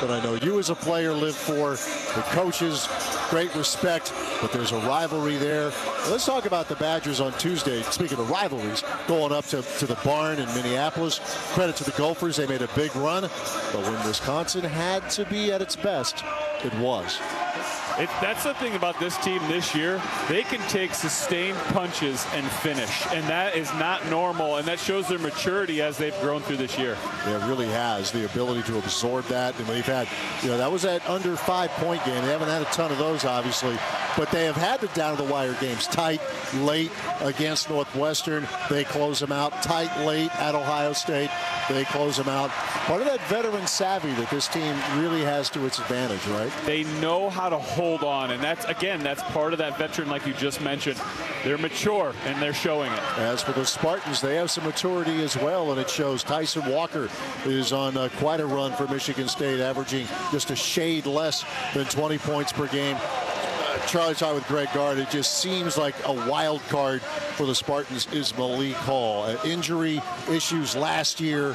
that I know you as a player live for. The coaches, great respect, but there's a rivalry there. Let's talk about the Badgers on Tuesday. Speaking of rivalries, going up to the barn in Minneapolis. Credit to the Gophers. They made a big run. But when Wisconsin had to be at its best, it was. That's the thing about this team this year. They can take sustained punches and finish, and that is not normal, and that shows their maturity as they've grown through this year. Yeah, it really has, the ability to absorb that. And they've had, that was that under 5-point game. They haven't had a ton of those, obviously, but they have had the down-to-the-wire games. Tight, late against Northwestern. They close them out. Tight, late at Ohio State. They close them out. Part of that veteran savvy that this team really has to its advantage, right? They know how to hold on, and that's part of that veteran, like you just mentioned. They're mature, and they're showing it. As for the Spartans, they have some maturity as well, and it shows. Tyson Walker is on quite a run for Michigan State, averaging just a shade less than 20 points per game. Charlie talked with Greg Gard. It just seems like a wild card for the Spartans is Malik Hall. Injury issues last year,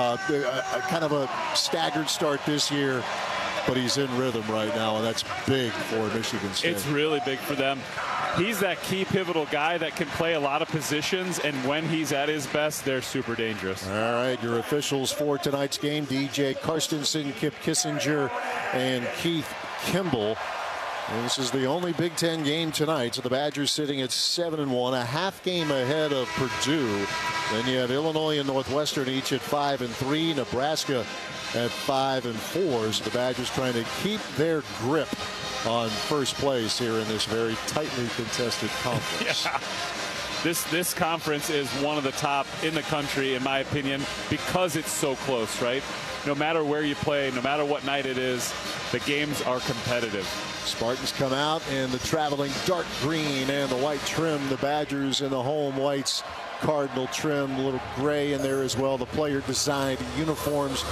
kind of a staggered start this year, but he's in rhythm right now, and that's big for Michigan State. It's really big for them. He's that key pivotal guy that can play a lot of positions, and when he's at his best, they're super dangerous. All right, your officials for tonight's game: DJ Karstensen, Kip Kissinger, and Keith Kimball. And this is the only Big Ten game tonight, so the Badgers sitting at 7-1, a half game ahead of Purdue. Then you have Illinois and Northwestern each at 5-3, Nebraska at 5-4. So the Badgers trying to keep their grip on first place here in this very tightly contested conference. Yeah. This conference is one of the top in the country, in my opinion, because it's so close, right? No matter where you play, no matter what night it is, the games are competitive. Spartans come out in the traveling dark green and the white trim. The Badgers in the home whites, cardinal trim, a little gray in there as well. The player designed uniforms.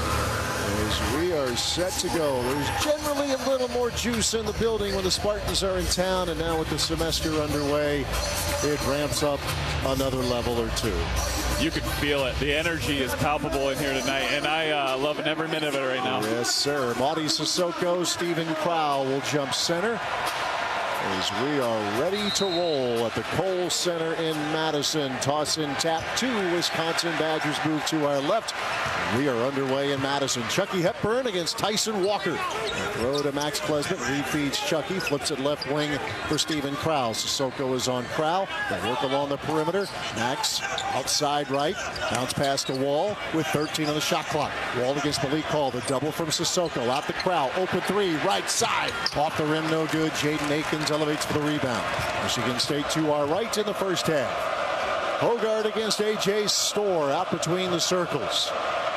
As we are set to go, there's generally a little more juice in the building when the Spartans are in town, and now with the semester underway, it ramps up another level or two. You can feel it. The energy is palpable in here tonight, and I love every minute of it right now. Yes, sir. Maury Sissoko, Stephen Crowell will jump center as we are ready to roll at the Kohl Center in Madison. Toss in tap two. Wisconsin Badgers move to our left. We are underway in Madison. Chucky Hepburn against Tyson Walker. Throw to Max Klesmit. Refeeds Chucky. Flips it left wing for Stephen Crowell. Sissoko is on Crowell. They work along the perimeter. Max outside right. Bounce past the Wall with 13 on the shot clock. Wall against Malik Hall. The double from Sissoko. Out the Crowell. Open three. Right side. Off the rim. No good. Jaden Akins elevates for the rebound. Michigan State to our right in the first half. Hoggard against A.J. Storr out between the circles.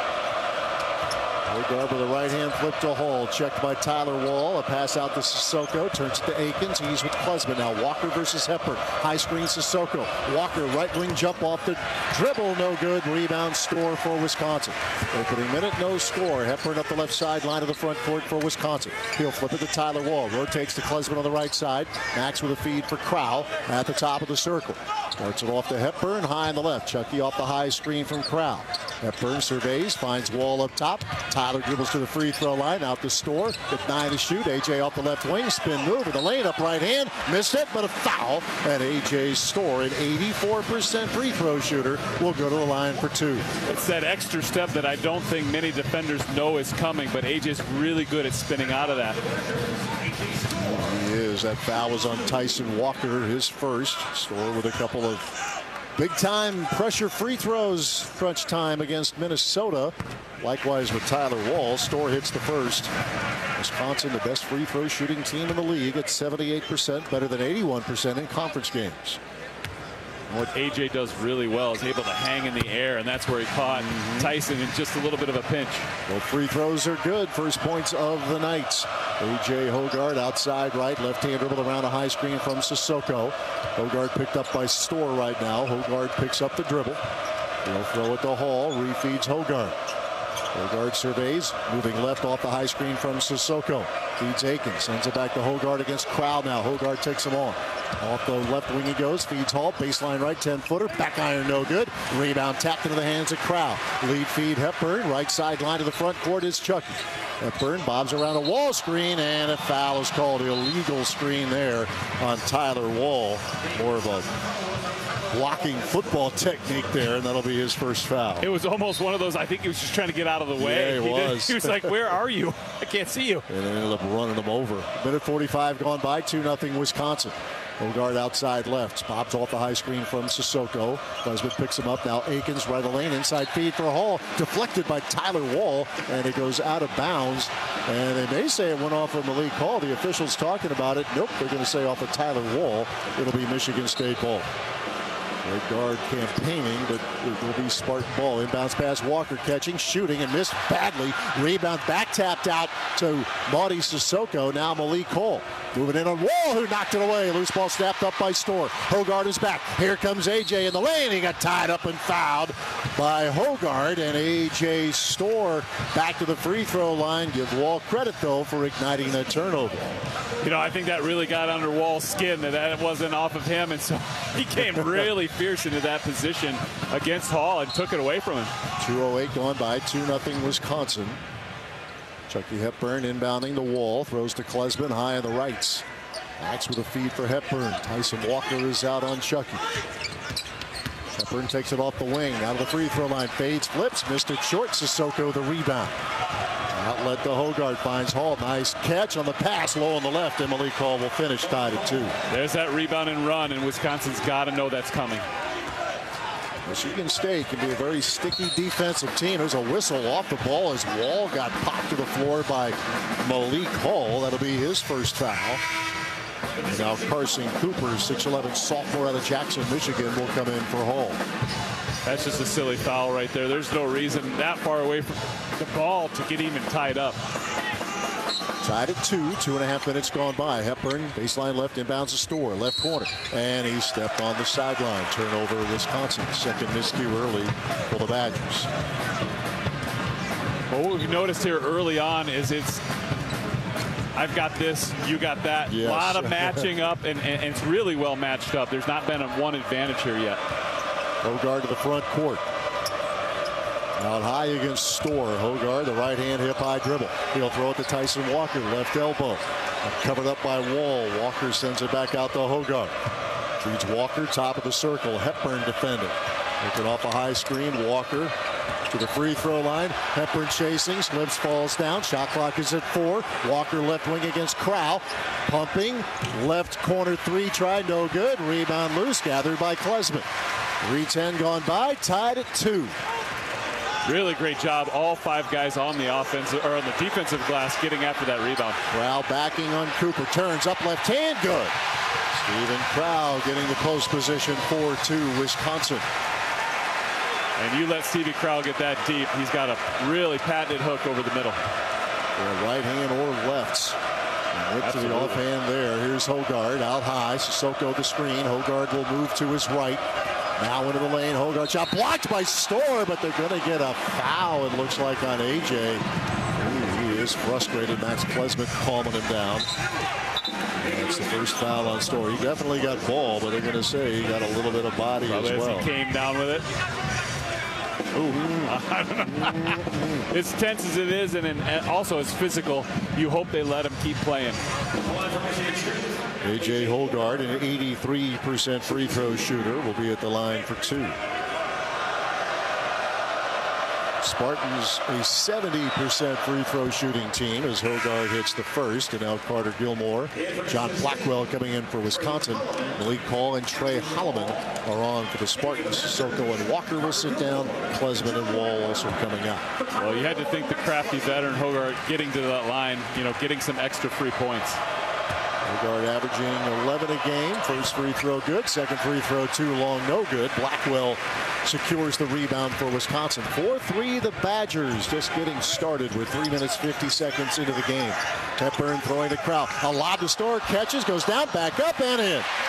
Hoggard with a right-hand flip to Hall. Checked by Tyler Wall. A pass out to Sissoko. Turns it to Akins. He's with Klesmit. Now Walker versus Hepburn. High screen Sissoko. Walker right wing jump off the dribble. No good. Rebound Storr for Wisconsin. Opening minute. No score. Hepburn up the left sideline of the front court for Wisconsin. He'll flip it to Tyler Wall. Rotates to Klesmit on the right side. Max with a feed for Crowell at the top of the circle. Starts it off to Hepburn. High on the left. Chucky off the high screen from Crowell. Hepburn surveys. Finds Wall up top. Tyler dribbles to the free throw line. Out the Storr with 9 to shoot. AJ off the left wing. Spin move with the lane up right hand. Missed it, but a foul. And AJ Storr, an 84% free throw shooter, will go to the line for 2. It's that extra step that I don't think many defenders know is coming, but AJ's really good at spinning out of that. He is. That foul was on Tyson Walker, his first. Storr with a couple of big-time pressure free throws. Crunch time against Minnesota. Likewise with Tyler Wall. Storr hits the first. Wisconsin, the best free throw shooting team in the league at 78%, better than 81% in conference games. What AJ does really well is able to hang in the air, and that's where he caught Tyson in just a little bit of a pinch. Both free throws are good. First points of the night. AJ Hoggard outside right. Left-hand dribble around a high screen from Sissoko. Hoggard picked up by Storr right now. Hoggard picks up the dribble. He'll throw it to Hall. Refeeds Hoggard. Hogard surveys, moving left off the high screen from Sissoko. Feeds Aikens, sends it back to Hogard against Crowell now. Hogard takes him on. Off the left wing he goes, feeds Hall, baseline right, 10-footer, back iron no good. Rebound tapped into the hands of Crowell. Lead feed Hepburn, right sideline to the front court is Chucky. Hepburn bobs around a Wall screen, and a foul is called. Illegal screen there on Tyler Wall. More of a blocking football technique there, and that'll be his first foul. It was almost one of those, I think he was just trying to get out of the way. Yeah, he was. He was like, where are you? I can't see you. And then ended up running him over. Minute 45 gone by, 2-0 Wisconsin. Hogard outside left, bobs off the high screen from Sissoko. Klesmit picks him up, now Aikens right of lane, inside feed for Hall, deflected by Tyler Wall, and it goes out of bounds. And they may say it went off of Malik Hall. The officials talking about it. Nope, they're going to say off of Tyler Wall. It'll be Michigan State ball. Red guard campaigning, but it will be Spartan ball. Inbounds pass, Walker catching, shooting, and missed badly. Rebound back tapped out to Maudie Sissoko. Now Malik Cole moving in on Wall, who knocked it away. Loose ball snapped up by Storr. Hogard is back. Here comes AJ in the lane. He got tied up and fouled by Hogard, and AJ Storr back to the free throw line. Give Wall credit, though, for igniting that turnover. You know, I think that really got under Wall's skin, that it wasn't off of him, and so he came really fierce into that position against Hall and took it away from him. 2:08 gone by, 2-0 Wisconsin. Chucky Hepburn inbounding the Wall, throws to Klesmit high on the rights. Max with a feed for Hepburn. Tyson Walker is out on Chucky. Hepburn takes it off the wing, out of the free throw line, fades, flips, missed it short. Sissoko the rebound. Outlet to Hogard, finds Hall. Nice catch on the pass, low on the left, and Malik Hall will finish tied at 2. There's that rebound and run, and Wisconsin's got to know that's coming. Michigan State can be a very sticky defensive team. There's a whistle off the ball as Wall got popped to the floor by Malik Hall. That'll be his first foul. And now Carson Cooper, 6'11" sophomore out of Jackson, Michigan, will come in for Hall. That's just a silly foul right there. There's no reason that far away from the ball to get even tied up. Tied at 2, 2.5 minutes gone by. Hepburn, baseline left, inbounds the Storr, left corner. And he stepped on the sideline. Turnover, Wisconsin. Second miscue early for the Badgers. Well, what we've noticed here early on is I've got this, you got that. Yes. A lot of matching up, and it's really well matched up. There's not been one advantage here yet. Hogard to the front court. Out high against Storr. Hogard, the right hand hip high dribble. He'll throw it to Tyson Walker, left elbow. Covered up by Wall. Walker sends it back out to Hogard. Feeds Walker, top of the circle. Hepburn defending. Looking off a high screen. Walker to the free throw line. Hepburn chasing. Slips, falls down. Shot clock is at 4. Walker left wing against Crowell. Pumping. Left corner 3 try. No good. Rebound loose. Gathered by Klesmit. 3:10 gone by. Tied at 2. Really great job. All 5 guys on the offensive or on the defensive glass getting after that rebound. Crowell backing on Cooper. Turns up left hand. Good. Steven Crowell getting the post position. 4-2 Wisconsin. And you let Stevie Crowell get that deep. He's got a really patented hook over the middle. Yeah, right hand or lefts. Whip to the offhand there. Here's Hogard out high. Sissoko the screen. Hogard will move to his right. Now into the lane. Hogard shot blocked by Storr, but they're going to get a foul, it looks like, on AJ. Ooh, he is frustrated. Max Klesmit calming him down. And that's the first foul on Storr. He definitely got ball, but they're going to say he got a little bit of body as well. He came down with it. Ooh. I don't know. As tense as it is, and also as physical, you hope they let him keep playing. AJ Hogard, an 83% free throw shooter, will be at the line for 2. Spartans a 70% free throw shooting team as Hogard hits the first, and now Carter Gilmore. John Blackwell coming in for Wisconsin. Malik Hall and Trey Holloman are on for the Spartans. Sissoko and Walker will sit down. Klesmit and Wall also coming out. Well, you had to think the crafty veteran Hogard getting to that line, getting some extra free points. Hogard averaging 11 a game. First free throw good. Second free throw too long, no good. Blackwell secures the rebound for Wisconsin. 4-3 the Badgers, just getting started with 3 minutes 50 seconds into the game. Hepburn throwing to Crowell. A lob to Storr, catches, goes down, back up, and in.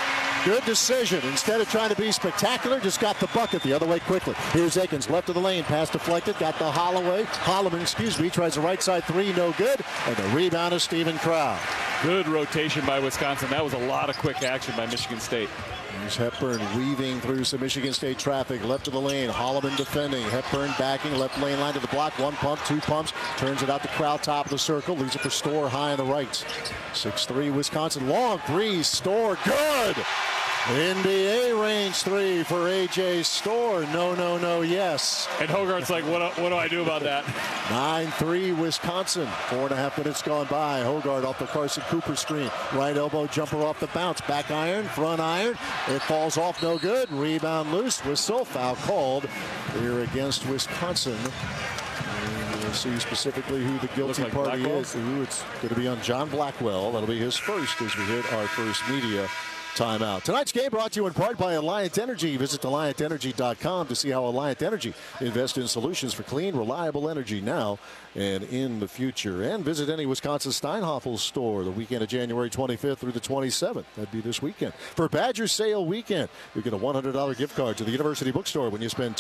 Good decision. Instead of trying to be spectacular, just got the bucket the other way quickly. Here's Akins, left of the lane, pass deflected, got the Holloman, tries the right side three, no good, and the rebound is Steven Crowl. Good rotation by Wisconsin. That was a lot of quick action by Michigan State. Here's Hepburn weaving through some Michigan State traffic, left of the lane, Holloman defending, Hepburn backing, left lane line to the block, one pump, two pumps, turns it out to Crowl, top of the circle, leaves it for Storr high on the right. 6-3 Wisconsin, long three, Storr, good! NBA range three for A.J. Storr. No, yes. And Hogarth's like, what do I do about that? 9-3 Wisconsin. 4.5 minutes gone by. Hogarth off the Carson Cooper screen. Right elbow jumper off the bounce. Back iron, front iron. It falls off, no good. Rebound loose. Whistle. Foul called here against Wisconsin. And we'll see specifically who the guilty party is. It's going to be on John Blackwell. That'll be his first as we hit our first media timeout. Tonight's game brought to you in part by Alliant Energy. Visit AlliantEnergy.com to see how Alliant Energy invests in solutions for clean, reliable energy now and in the future. And visit any Wisconsin Steinhoffel store the weekend of January 25th through the 27th. That'd be this weekend. For Badger Sale Weekend, you get a $100 gift card to the University Bookstore when you spend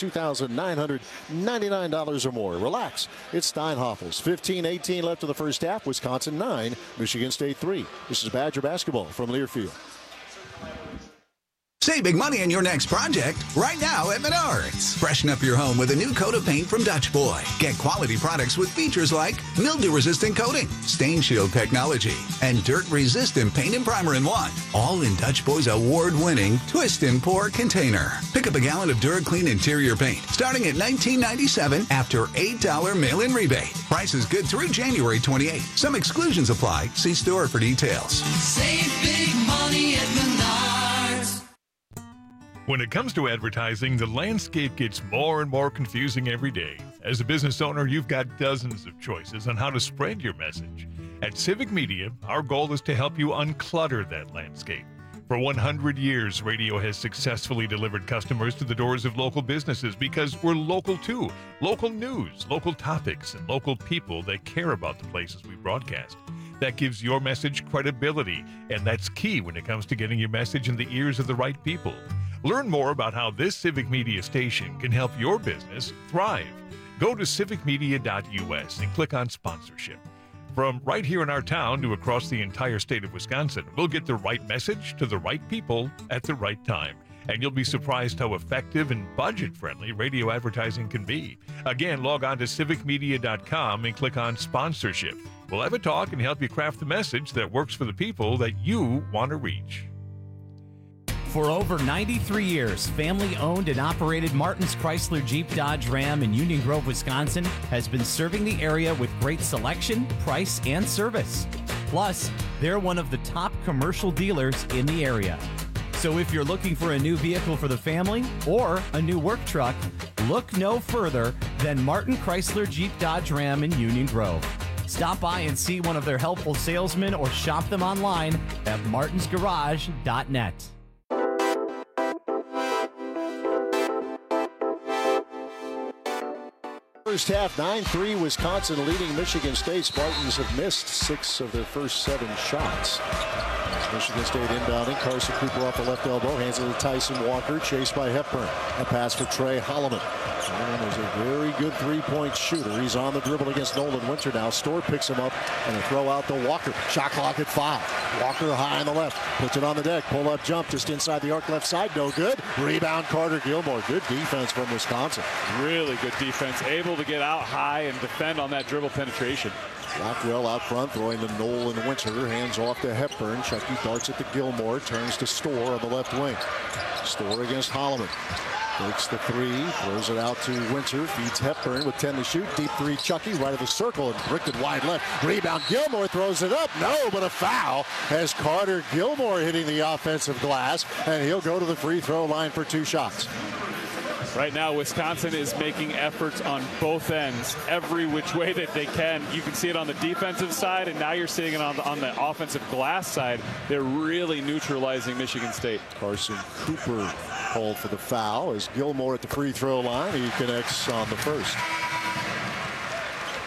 $2,999 or more. Relax. It's Steinhoffel's. 15-18 left of the first half. Wisconsin 9, Michigan State 3. This is Badger basketball from Learfield. Save big money on your next project right now at Menards. Freshen up your home with a new coat of paint from Dutch Boy. Get quality products with features like mildew-resistant coating, stain shield technology, and dirt-resistant paint and primer in one. All in Dutch Boy's award-winning Twist and Pour container. Pick up a gallon of DuraClean interior paint starting at $19.97 after $8 mail-in rebate. Price is good through January 28. Some exclusions apply. See store for details. Save big money at Menards. When it comes to advertising, the landscape gets more and more confusing every day. As a business owner, you've got dozens of choices on how to spread your message. At Civic Media, our goal is to help you unclutter that landscape. For 100 years, radio has successfully delivered customers to the doors of local businesses because we're local too. Local news, local topics, and local people that care about the places we broadcast. That gives your message credibility, and that's key when it comes to getting your message in the ears of the right people. Learn more about how this Civic Media station can help your business thrive. Go to civicmedia.us and click on sponsorship. From right here in our town to across the entire state of Wisconsin, we'll get the right message to the right people at the right time. And you'll be surprised how effective and budget-friendly radio advertising can be. Again, log on to civicmedia.com and click on sponsorship. We'll have a talk and help you craft the message that works for the people that you want to reach. For over 93 years, family-owned and operated Martin's Chrysler Jeep Dodge Ram in Union Grove, Wisconsin has been serving the area with great selection, price, and service. Plus, they're one of the top commercial dealers in the area. So if you're looking for a new vehicle for the family or a new work truck, look no further than Martin Chrysler Jeep Dodge Ram in Union Grove. Stop by and see one of their helpful salesmen or shop them online at martinsgarage.net. First half, 9-3 Wisconsin leading Michigan State. Spartans have missed 6 of their first 7 shots. As Michigan State inbounding, Carson Cooper off the left elbow, hands it to Tyson Walker, chased by Hepburn. A pass for Trey Holloman. Holloman is a very good three-point shooter. He's on the dribble against Nolan Winter now. Storr picks him up and a throw out to Walker. Shot clock at 5. Walker high on the left, puts it on the deck, pull-up jump just inside the arc left side, no good. Rebound Carter Gilmore. Good defense from Wisconsin. Really good defense, able to get out high and defend on that dribble penetration. Blackwell out front, throwing the Nolan Winter. Hands off to Hepburn. Chucky darts it to Gilmore. Turns to Storr on the left wing. Storr against Holloman. Takes the 3, throws it out to Winter. Feeds Hepburn with 10 to shoot. Deep 3, Chucky right of the circle and bricked it wide left. Rebound, Gilmore throws it up. No, but a foul as Carter Gilmore hitting the offensive glass. And he'll go to the free throw line for 2 shots. Right now, Wisconsin is making efforts on both ends, every which way that they can. You can see it on the defensive side, and now you're seeing it on the offensive glass side. They're really neutralizing Michigan State. Carson Cooper called for the foul as Gilmore at the free throw line. He connects on the first.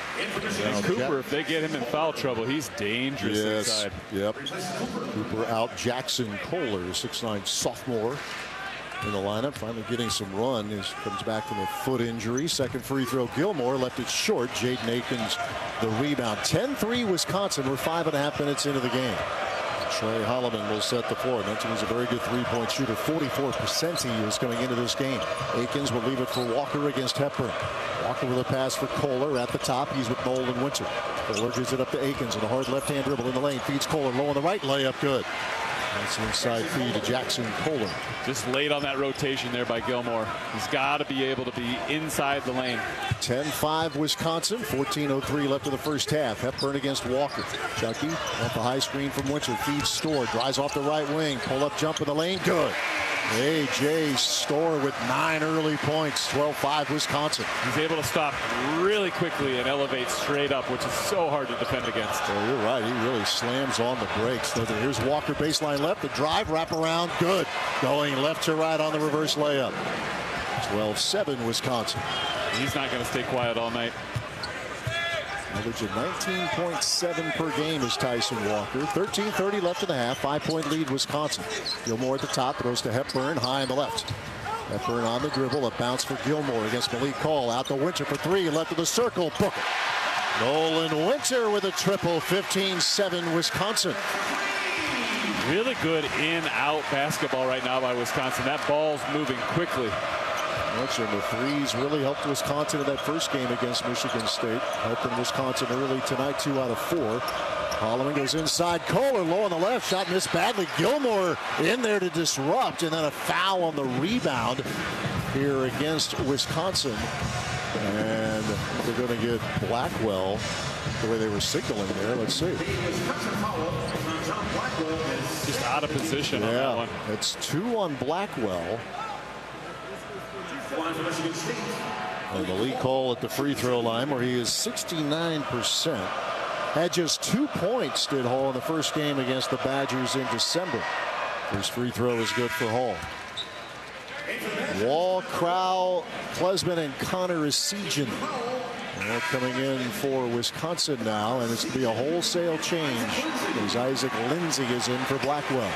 And Cooper, if they get him in foul trouble, he's dangerous inside. Yep. Cooper out. Jackson Kohler, 6'9" sophomore, in the lineup, finally getting some run. He comes back from a foot injury. Second free throw, Gilmore left it short. Jaden Akins the rebound. 10-3 Wisconsin. We're 5.5 minutes into the game. Trey Holloman will set the floor. I mentioned he's a very good three-point shooter. 44% he is coming into this game. Akins will leave it for Walker against Hepburn. Walker with a pass for Kohler at the top. He's with Nolan Winter. Kohler gives it up to Akins, and a hard left-hand dribble in the lane. Feeds Kohler low on the right. Layup good. That's an inside feed to Jackson Kohler. Just late on that rotation there by Gilmore. He's got to be able to be inside the lane. 10-5 Wisconsin. 14:03 left in the first half. Hepburn against Walker. Chucky off the high screen from Winter. Feeds Storr. Drives off the right wing. Pull-up jump in the lane. Good. A.J. Storr with 9 early points. 12-5 Wisconsin. He's able to stop really quickly and elevate straight up, which is so hard to defend against. Oh, you're right. He really slams on the brakes. So here's Walker, baseline left. The drive, wrap around. Good. Going left to right on the reverse layup. 12-7 Wisconsin. He's not going to stay quiet all night. Average of 19.7 per game is Tyson Walker. 13:30 left in the half. 5-point lead Wisconsin. Gilmore at the top. Throws to Hepburn. High on the left. Hepburn on the dribble. A bounce for Gilmore against Malik Hall. Out to Winter for 3. Left of the circle. Book it. Nolan Winter with a triple. 15-7 Wisconsin. Really good in-out basketball right now by Wisconsin. That ball's moving quickly. Mentioned the threes really helped Wisconsin in that first game against Michigan State. Helping Wisconsin early tonight, 2 out of 4. Holloman goes inside. Kohler low on the left. Shot missed badly. Gilmore in there to disrupt. And then a foul on the rebound here against Wisconsin. And they're going to get Blackwell the way they were signaling there. Let's see. Just out of position on that one. It's 2 on Blackwell. And Malik Hall at the free throw line where he is 69%. Had just 2 points, did Hall, in the first game against the Badgers in December. First free throw is good for Hall. Wall, Crowell, Klesman, and Connor Essegian. They're coming in for Wisconsin now, and it's going to be a wholesale change as Isaac Lindsey is in for Blackwell.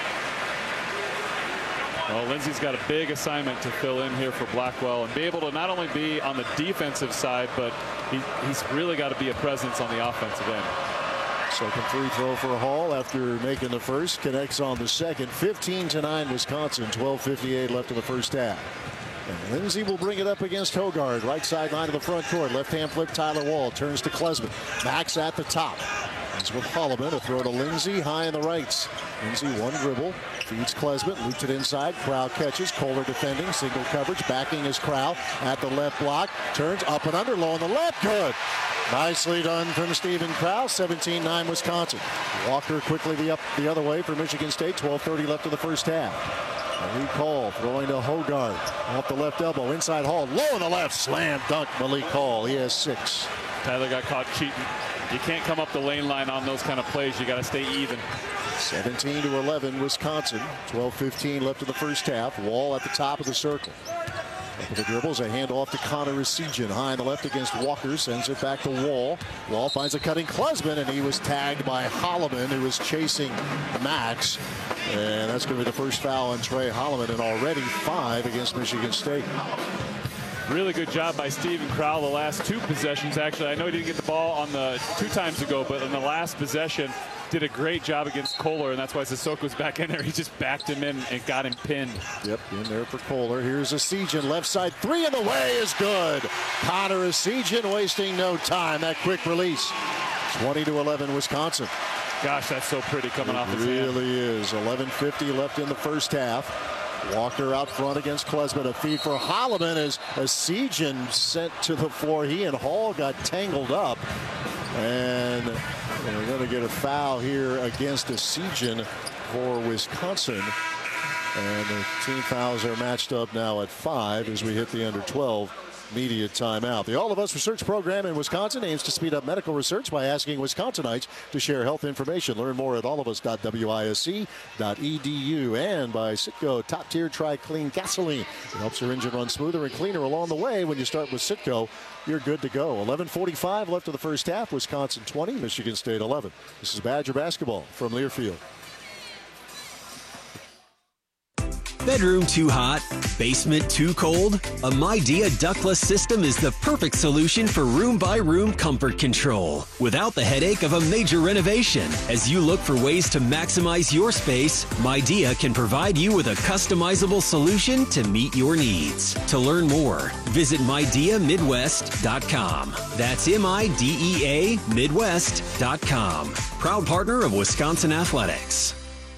Well, Lindsey's got a big assignment to fill in here for Blackwell and be able to not only be on the defensive side, but he's really got to be a presence on the offensive end. Second free throw for Hall after making the first. Connects on the second. 15-9 Wisconsin. 12:58 left in the first half. And Lindsey will bring it up against Hogard. Right sideline of the front court. Left hand flip Tyler Wall. Turns to Klesman. Max at the top. It's with Holloman. A throw to Lindsey. High in the rights. Lindsey one dribble. Feeds Klesman. Looped it inside. Crowell catches. Kohler defending. Single coverage. Backing his Crowell at the left block. Turns up and under. Low on the left. Good. Nicely done from Stephen Crowell. 17-9 Wisconsin. Walker quickly the other way for Michigan State. 12:30 left in the first half. Malik Hall throwing to Hogard. Off the left elbow. Inside Hall. Low on the left. Slam dunk Malik Hall. He has 6. Tyler got caught cheating. You can't come up the lane line on those kind of plays. You got to stay even. 17-11 Wisconsin. 12:15 left in the first half. Wall at the top of the circle. Up with the dribbles, a handoff to Connor Essegian. High on the left against Walker. Sends it back to Wall. Wall finds a cutting Klesman, and he was tagged by Holloman, who was chasing Max. And that's going to be the first foul on Trey Holloman, and already 5 against Michigan State. Really good job by Stephen Crowell the last 2 possessions. Actually, I know he didn't get the ball on the 2 times ago, but in the last possession, did a great job against Kohler, and that's why Sissoko's back in there. He just backed him in and got him pinned. Yep, in there for Kohler. Here's Essegian, left side 3 in the way is good. Connor Essegian wasting no time. That quick release. 20-11 Wisconsin. Gosh, that's so pretty coming off his hand. It really is. 11:50 left in the first half. Walker out front against Klesman. A feed for Holloman as Essegian sent to the floor. He and Hall got tangled up. And we're going to get a foul here against Essegian for Wisconsin. And the team fouls are matched up now at 5 as we hit the under 12 media timeout. The All of Us research program in Wisconsin aims to speed up medical research by asking Wisconsinites to share health information. Learn more at allofus.wisc.edu, and by Citgo Top Tier Tri Clean Gasoline. It helps your engine run smoother and cleaner along the way. When you start with Citgo, you're good to go. 11:45 left of the first half. Wisconsin 20, Michigan State 11. This is Badger basketball from Learfield. Bedroom too hot? Basement too cold? A Midea ductless system is the perfect solution for room-by-room comfort control without the headache of a major renovation. As you look for ways to maximize your space, Midea can provide you with a customizable solution to meet your needs. To learn more, visit MideaMidwest.com. That's MIDEA Midwest.com. Proud partner of Wisconsin Athletics.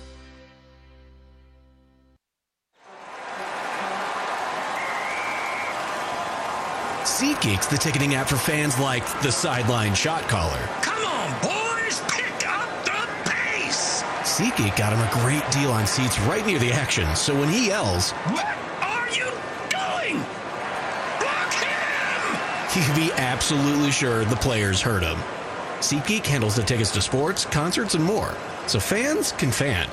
SeatGeek's the ticketing app for fans like the sideline shot caller. Come on, boys, pick up the pace. SeatGeek got him a great deal on seats right near the action, so when he yells, What are you doing? Block him! he can be absolutely sure the players heard him. SeatGeek handles the tickets to sports, concerts, and more, so fans can fan.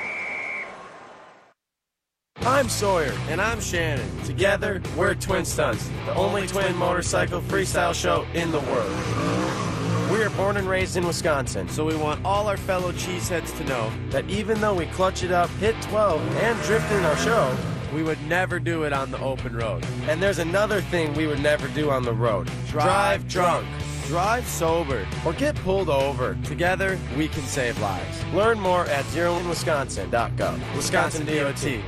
I'm Sawyer. And I'm Shannon. Together, we're Twin Stunts, the only twin motorcycle freestyle show in the world. We are born and raised in Wisconsin, so we want all our fellow cheeseheads to know that even though we clutch it up, hit 12, and drift in our show, we would never do it on the open road. And there's another thing we would never do on the road. Drive drunk. Drive sober, or get pulled over. Together, we can save lives. Learn more at zeroinwisconsin.gov. Wisconsin DOT.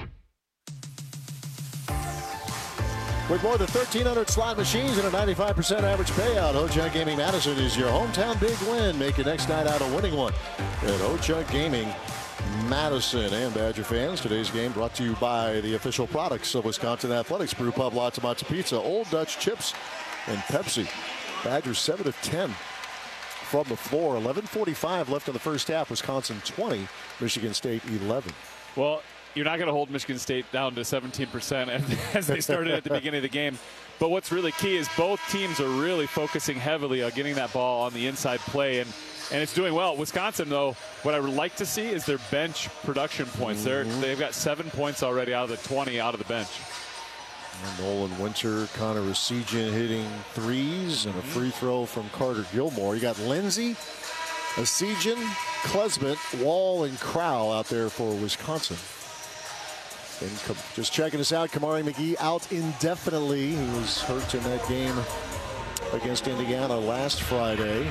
With more than 1,300 slot machines and a 95% average payout, Ho-Chunk Gaming Madison is your hometown big win. Make your next night out a winning one at Ho-Chunk Gaming Madison. And Badger fans, today's game brought to you by the official products of Wisconsin Athletics: Brew Pub, Lots of Matzo Pizza, Old Dutch Chips, and Pepsi. Badgers 7 of 10 from the floor. 11:45 left in the first half. Wisconsin 20, Michigan State 11. Well, you're not going to hold Michigan State down to 17% as they started at the beginning of the game. But what's really key is both teams are really focusing heavily on getting that ball on the inside play, and it's doing well. Wisconsin, though, what I would like to see is their bench production points. They've got 7 points already out of the 20 out of the bench. And Nolan Winter, Connor Essegian hitting threes, and a free throw from Carter Gilmore. You got Lindsay, Essegian, Klesmit, Wall, and Crowell out there for Wisconsin. And just checking us out, Kamari McGee out indefinitely. He was hurt in that game against Indiana last Friday.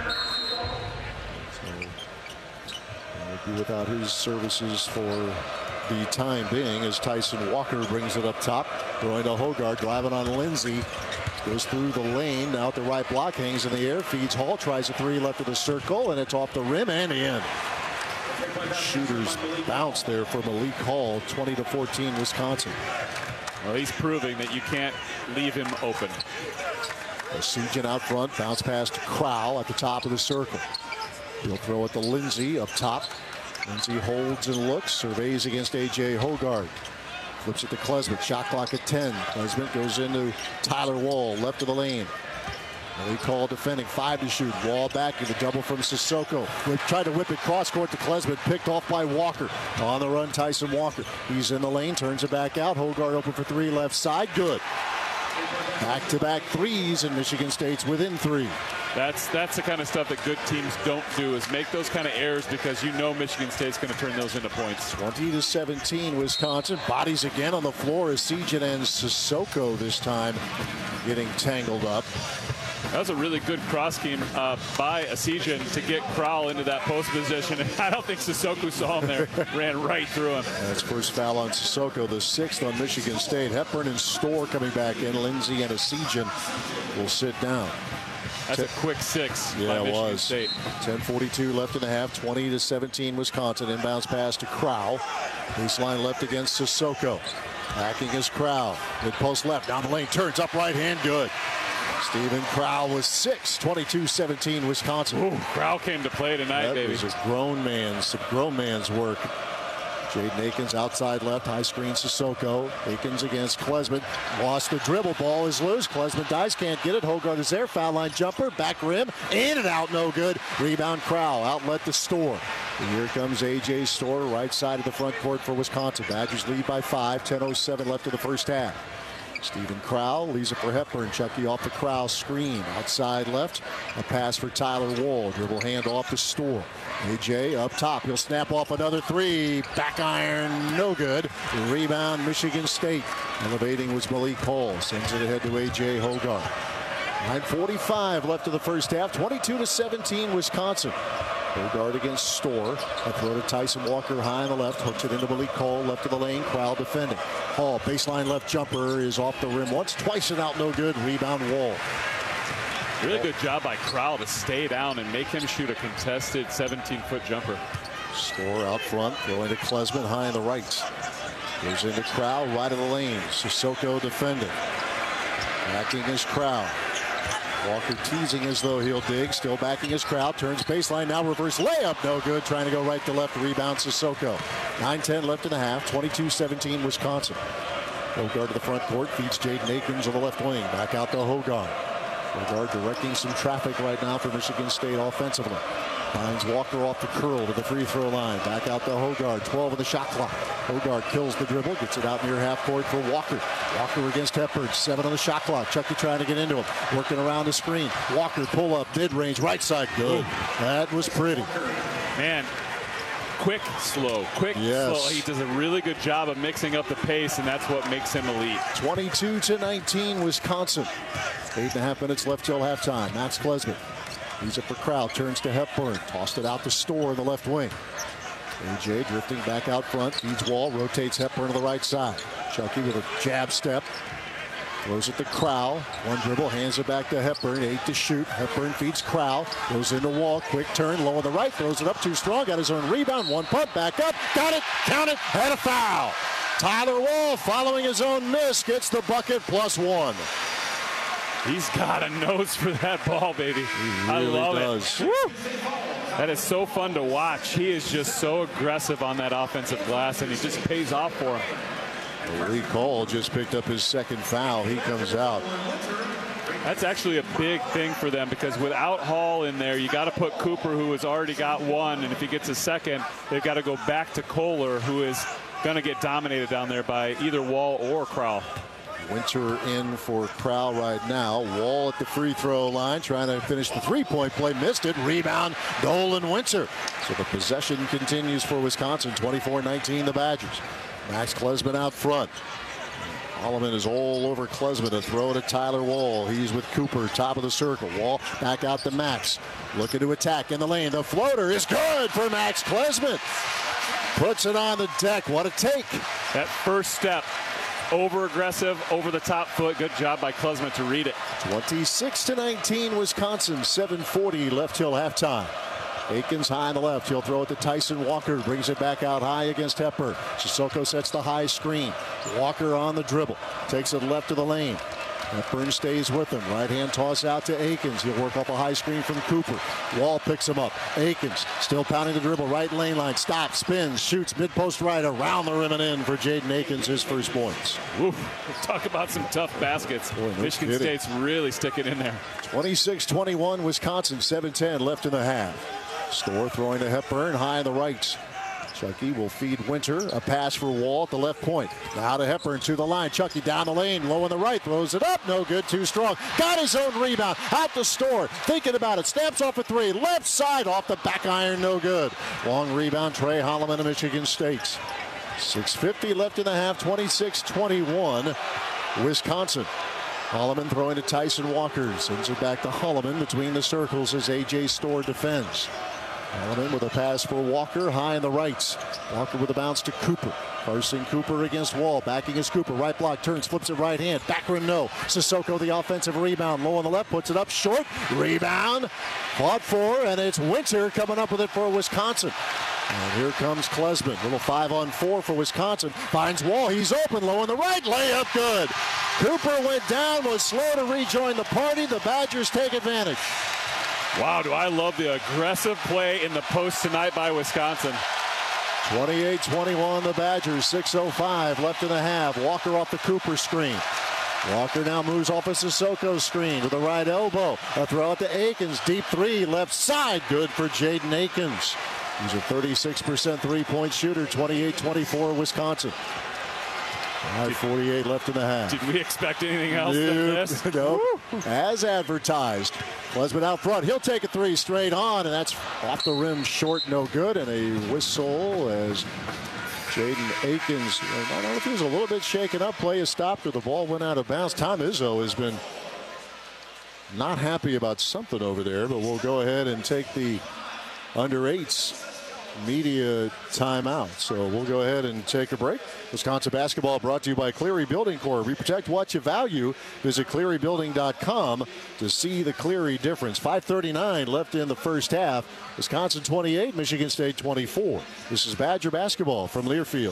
So he'll be without his services for the time being, as Tyson Walker brings it up top. Throwing to Hoggard, driving on Lindsay. Goes through the lane, out the right block, hangs in the air, feeds Hall, tries a three left of the circle, and it's off the rim and in. Shooters bounce there for Malik Hall. 20-14 Wisconsin. Well, he's proving that you can't leave him open. Essegian out front, bounce pass to Crowell at the top of the circle. He'll throw it to Lindsay up top. Lindsay holds and looks, surveys against A.J. Hoggard. Flips it to Klesmit, shot clock at 10. Klesmit goes into Tyler Wall, left of the lane. Malik Hall defending, 5 to shoot. Wall back in the double from Sissoko. Tried to whip it cross court to Klesmit, picked off by Walker. On the run, Tyson Walker. He's in the lane, turns it back out. Hoggard open for three, left side, good. Back-to-back threes, and Michigan State's within 3. That's the kind of stuff that good teams don't do, is make those kind of errors, because you know Michigan State's going to turn those into points. 20-17 Wisconsin. Bodies again on the floor. Essegian and Sissoko this time getting tangled up. That was a really good cross scheme by Essegian to get Crowell into that post position. I don't think Sissoko saw him there. Ran right through him. That's first foul on Sissoko, the 6th on Michigan State. Hepburn and Storr coming back in. Lindsay and Essegian will sit down. That's a quick 6 by Michigan State. 10:42 left in the half. 20-17 Wisconsin. Inbounds pass to Crowell. Baseline left against Sissoko. Backing is Crowell. Mid post left. Down the lane. Turns up right hand. Good. Stephen Crowell was 6. 22-17 Wisconsin. Ooh, Crowell came to play tonight, that baby. Was a grown man's work. Jaden Akins outside left, high screen Sissoko. Akins against Klesmit. Lost the dribble. Ball is loose. Klesmit dies, can't get it. Hogarth is there. Foul line jumper. Back rim. In and out, no good. Rebound Crowell. Outlet to Storr. And here comes A.J. Storr, right side of the front court for Wisconsin. Badgers lead by 5. 10:07 left in the first half. Stephen Crowell leaves it for Hepburn. Chucky off the Crowell screen. Outside left. A pass for Tyler Wall. Dribble hand off to Storr. A.J. up top. He'll snap off another three. Back iron. No good. Rebound Michigan State. Elevating was Malik Hall. Sends it ahead to A.J. Hogarth. 9:45 left of the first half. 22-17 Wisconsin. Hogarth against Storr. A throw to Tyson Walker high on the left. Hooks it into Malik Cole. Left of the lane. Crowell defending. Hall, baseline left jumper is off the rim once. Twice and out, no good. Rebound Wall. Really good job by Crowell to stay down and make him shoot a contested 17-foot jumper. Storr out front. Throwing to Klesmit high on the right. Goes into Crowell. Right of the lane. Sissoko defending. Acting as Crowell. Walker teasing as though he'll dig. Still backing his crowd. Turns baseline. Now reverse layup. No good. Trying to go right to left. Rebound Sissoko. 9:10 left in the half. 22-17 Wisconsin. Hogarth to the front court. Feeds Jaden Akins on the left wing. Back out to Hogarth. Hogarth directing some traffic right now for Michigan State offensively. Finds Walker off the curl to the free throw line. Back out to Hogarth. 12 of the shot clock. Hogarth kills the dribble. Gets it out near half court for Walker. Walker against Hepburn. 7 on the shot clock. Chucky trying to get into him. Working around the screen. Walker pull up mid-range. Right side. Good. That was pretty. Man. Quick, slow, quick, slow. He does a really good job of mixing up the pace, and that's what makes him elite. 22-19 Wisconsin. 8.5 minutes left till halftime. Max Klesmit. Leaves it for Crowell. Turns to Hepburn. Tossed it out to Storr in the left wing. A.J. drifting back out front. Feeds Wall. Rotates Hepburn to the right side. Chucky with a jab step. Throws it to Crowell. One dribble. Hands it back to Hepburn. 8 to shoot. Hepburn feeds Crowell. Goes into Wall. Quick turn. Low on the right. Throws it up too strong. Got his own rebound. One pump. Back up. Got it. Count it. Had a foul. Tyler Wall, following his own miss, gets the bucket +1. He's got a nose for that ball, baby. He really I love does. it. Woo! That is so fun to watch. He is just so aggressive on that offensive glass, and he just pays off for him. Lee Cole just picked up his second foul. He comes out. That's actually a big thing for them, because without Hall in there, you got to put Cooper, who has already got one, and if he gets a second, they've got to go back to Kohler, who is going to get dominated down there by either Wall or Crowell. Winter in for Crowell right now. Wall at the free throw line, trying to finish the three-point play. Missed it. Rebound, Dolan Winter. So the possession continues for Wisconsin. 24-19 the Badgers. Max Klesmit out front. Holloman is all over Klesmit. A throw to Tyler Wall. He's with Cooper, top of the circle. Wall back out to Max. Looking to attack in the lane. The floater is good for Max Klesmit. Puts it on the deck. What a take. That first step. Over aggressive, over the top foot. Good job by Klesmit to read it. 26-19 Wisconsin. 7:40 left till halftime. Akins high on the left. He'll throw it to Tyson Walker. Brings it back out high against Hepburn. Sissoko sets the high screen. Walker on the dribble. Takes it left of the lane. Hepburn stays with him. Right hand toss out to Akins. He'll work up a high screen from Cooper. Wall picks him up. Akins still pounding the dribble. Right lane line. Stops, spins, shoots mid-post right around the rim and in for Jaden Akins. His first points. Oof. Talk about some tough baskets. Boy, no Michigan kidding. State's really sticking in there. 26-21 Wisconsin. 7:10 left in the half. Storr throwing to Hepburn. High on the right. Chucky will feed Winter. A pass for Wall at the left point. Now to Hepburn to the line. Chucky down the lane. Low on the right. Throws it up. No good. Too strong. Got his own rebound. Out the Storr. Thinking about it. Snaps off a three. Left side off the back iron. No good. Long rebound. Trey Holloman of Michigan State. 6:50 left in the half. 26-21 Wisconsin. Holloman throwing to Tyson Walker. Sends it back to Holloman between the circles as A.J. Storr defends. Holloman with a pass for Walker, high on the right. Walker with a bounce to Cooper. Carson Cooper against Wall. Backing is Cooper. Right block, turns, flips it right hand. Back rim, no. Sissoko, the offensive rebound. Low on the left, puts it up short. Rebound. Fought for, and it's Winter coming up with it for Wisconsin. And here comes Klesmit. Little 5-on-4 for Wisconsin. Finds Wall. He's open. Low on the right. Layup good. Cooper went down, was slow to rejoin the party. The Badgers take advantage. Wow, do I love the aggressive play in the post tonight by Wisconsin. 28-21 the Badgers. 6:05 left in the half. Walker off the Cooper screen. Walker now moves off a Sissoko screen to the right elbow. A throw out to Akins. Deep three, left side. Good for Jaden Akins. He's a 36% three-point shooter. 28-24 Wisconsin. 5:48 left in the half. Did we expect anything else than this? No. As advertised. Klesmit out front. He'll take a three straight on, and that's off the rim short, no good. And a whistle as Jaden Akins, I don't know if he was a little bit shaken up. Play is stopped or the ball went out of bounds. Tom Izzo has been not happy about something over there, but we'll go ahead and take the under 8s media timeout. So we'll go ahead and take a break. Wisconsin basketball brought to you by Cleary Building Corp. We protect what you value. Visit clearybuilding.com to see the Cleary difference. 5:39 left in the first half. Wisconsin 28, Michigan State 24. This is Badger basketball from Learfield.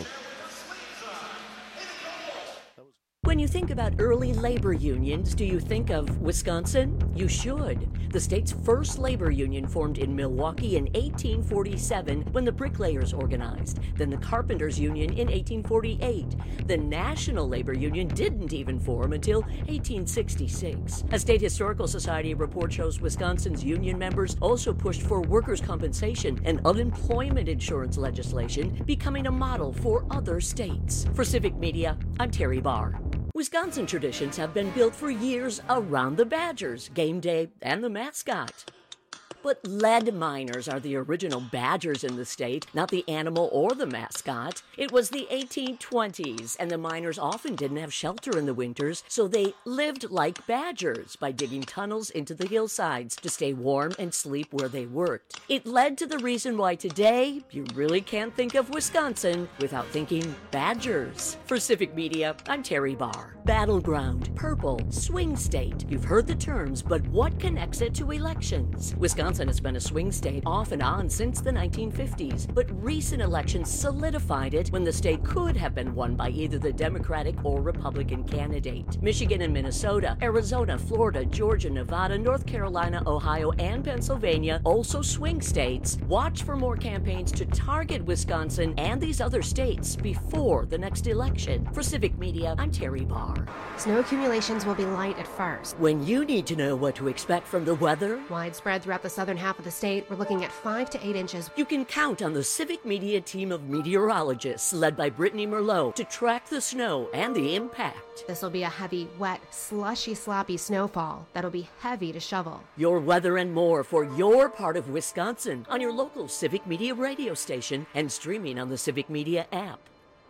When you think about early labor unions, do you think of Wisconsin? You should. The state's first labor union formed in Milwaukee in 1847 when the bricklayers organized. Then the carpenters union in 1848. The National Labor Union didn't even form until 1866. A State Historical Society report shows Wisconsin's union members also pushed for workers' compensation and unemployment insurance legislation, becoming a model for other states. For Civic Media, I'm Terry Barr. Wisconsin traditions have been built for years around the Badgers, game day, and the mascot. But lead miners are the original Badgers in the state, not the animal or the mascot. It was the 1820s, and the miners often didn't have shelter in the winters, so they lived like Badgers by digging tunnels into the hillsides to stay warm and sleep where they worked. It led to the reason why today you really can't think of Wisconsin without thinking Badgers. For Civic Media, I'm Terry Barr. Battleground, purple, swing state. You've heard the terms, but what connects it to elections? Wisconsin has been a swing state off and on since the 1950s, but recent elections solidified it when the state could have been won by either the Democratic or Republican candidate. Michigan and Minnesota, Arizona, Florida, Georgia, Nevada, North Carolina, Ohio, and Pennsylvania, also swing states. Watch for more campaigns to target Wisconsin and these other states before the next election. For Civic Media, I'm Terry Barr. Snow accumulations will be light at first. When you need to know what to expect from the weather, widespread throughout the southern half of the state, we're looking at 5 to 8 inches. You can count on the Civic Media team of meteorologists led by Brittany Merlot to track the snow and the impact. This will be a heavy, wet, slushy, sloppy snowfall that'll be heavy to shovel. Your weather and more for your part of Wisconsin on your local Civic Media radio station and streaming on the Civic Media app.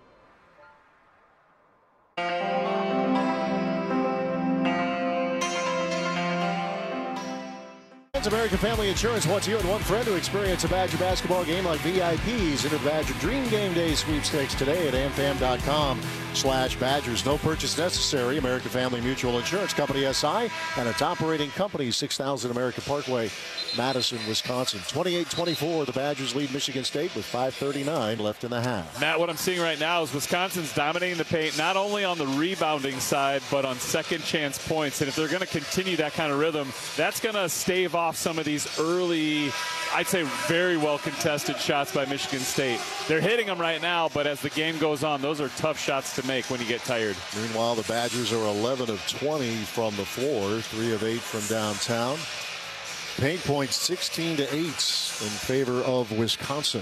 American Family Insurance wants you and one friend to experience a Badger basketball game like VIPs in the Badger Dream Game Day sweepstakes today at amfam.com/Badgers. No purchase necessary. American Family Mutual Insurance Company, SI, and its operating company, 6000 American Parkway, Madison, Wisconsin. 28-24, the Badgers lead Michigan State with 5:39 left in the half. Matt, what I'm seeing right now is Wisconsin's dominating the paint, not only on the rebounding side, but on second chance points. And if they're going to continue that kind of rhythm, that's going to stave off some of these early, I'd say very well contested shots by Michigan State. They're hitting them right now, but as the game goes on, those are tough shots to make when you get tired. Meanwhile, the Badgers are 11 of 20 from the floor, 3 of 8 from downtown. Paint points 16 to 8 in favor of Wisconsin.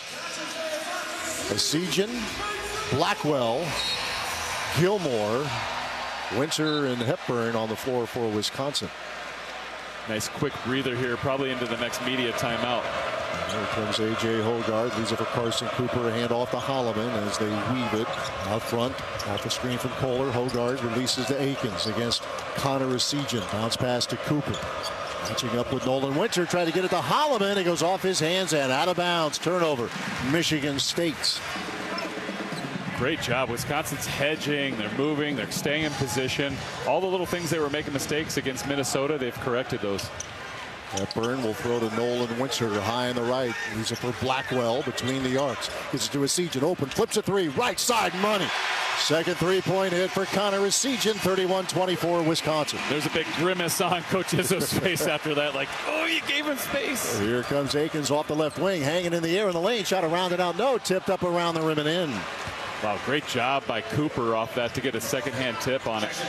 Esigian, Blackwell, Gilmore, Winter, and Hepburn on the floor for Wisconsin. Nice quick breather here, probably into the next media timeout. Here comes A.J. Hoggard, leaves it for Carson Cooper, a hand off to Holloman as they weave it out front, off the screen from Kohler. Hoggard releases to Akins against Connor Esigian. Bounce pass to Cooper. Matching up with Nolan Winter, trying to get it to Holloman. It goes off his hands and out of bounds. Turnover, Michigan State. Great job. Wisconsin's hedging, they're moving, they're staying in position. All the little things they were making mistakes against Minnesota, they've corrected those. Hepburn will throw to Nolan Winter high on the right. Leaves it for Blackwell between the arcs. Gets it to Essegian. Open. Flips a three. Right side. Money. Second three-point hit for Connor Essegian. 31-24 Wisconsin. There's a big grimace on Coach Izzo's face after that. Like, oh, you gave him space. Here comes Akins off the left wing. Hanging in the air in the lane. Shot around and out. No. Tipped up around the rim and in. Wow, great job by Cooper off that to get a second-hand tip on it.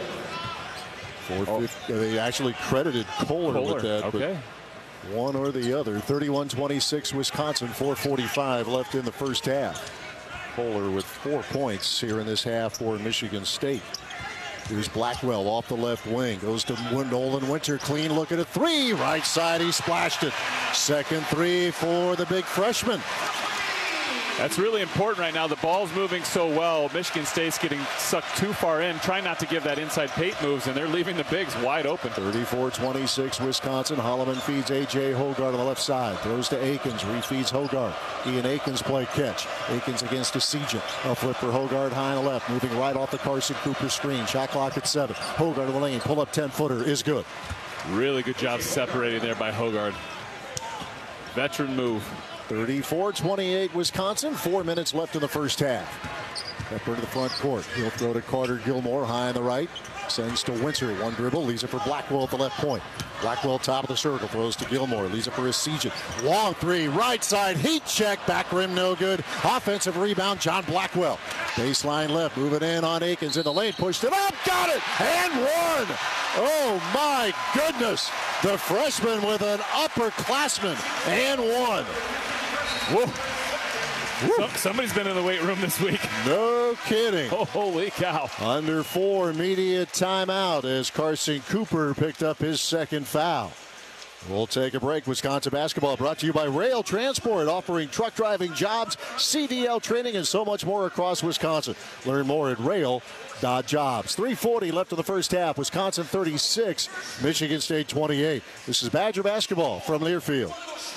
They actually credited Kohler with that. Okay. One or the other. 31-26 Wisconsin. 4:45 left in the first half. Kohler with 4 points here in this half for Michigan State. Here's Blackwell off the left wing. Goes to Nolan Winter. Clean look at a three. Right side. He splashed it. Second three for the big freshman. That's really important right now. The ball's moving so well. Michigan State's getting sucked too far in, trying not to give that inside paint moves, and they're leaving the bigs wide open. 34-26 Wisconsin. Holloman feeds A.J. Hoggard on the left side. Throws to Akins. Refeeds Hoggard. Ian Akins play catch. Akins against Essegian. A flip for Hoggard high on the left. Moving right off the Carson Cooper screen. Shot clock at 7. Hoggard in the lane. Pull up 10-footer is good. Really good job separating there by Hoggard. Veteran move. 34-28 Wisconsin. 4 minutes left in the first half. Pepper to the front court. He'll throw to Carter Gilmore high on the right. Sends to Winter. One dribble. Leaves it for Blackwell at the left point. Blackwell top of the circle. Throws to Gilmore. Leaves it for Essegian. Long three. Right side. Heat check. Back rim no good. Offensive rebound. John Blackwell. Baseline left. Moving in on Akins in the lane. Pushed it up. Got it. And one. Oh my goodness. The freshman with an upperclassman. And one. Whoa. Somebody's been in the weight room this week. No kidding. Oh, holy cow. Under 4, immediate timeout as Carson Cooper picked up his second foul. We'll take a break. Wisconsin basketball brought to you by Rail Transport, offering truck driving jobs, CDL training, and so much more across Wisconsin. Learn more at rail.jobs. 3:40 left in the first half. Wisconsin 36, Michigan State 28. This is Badger basketball from Learfield.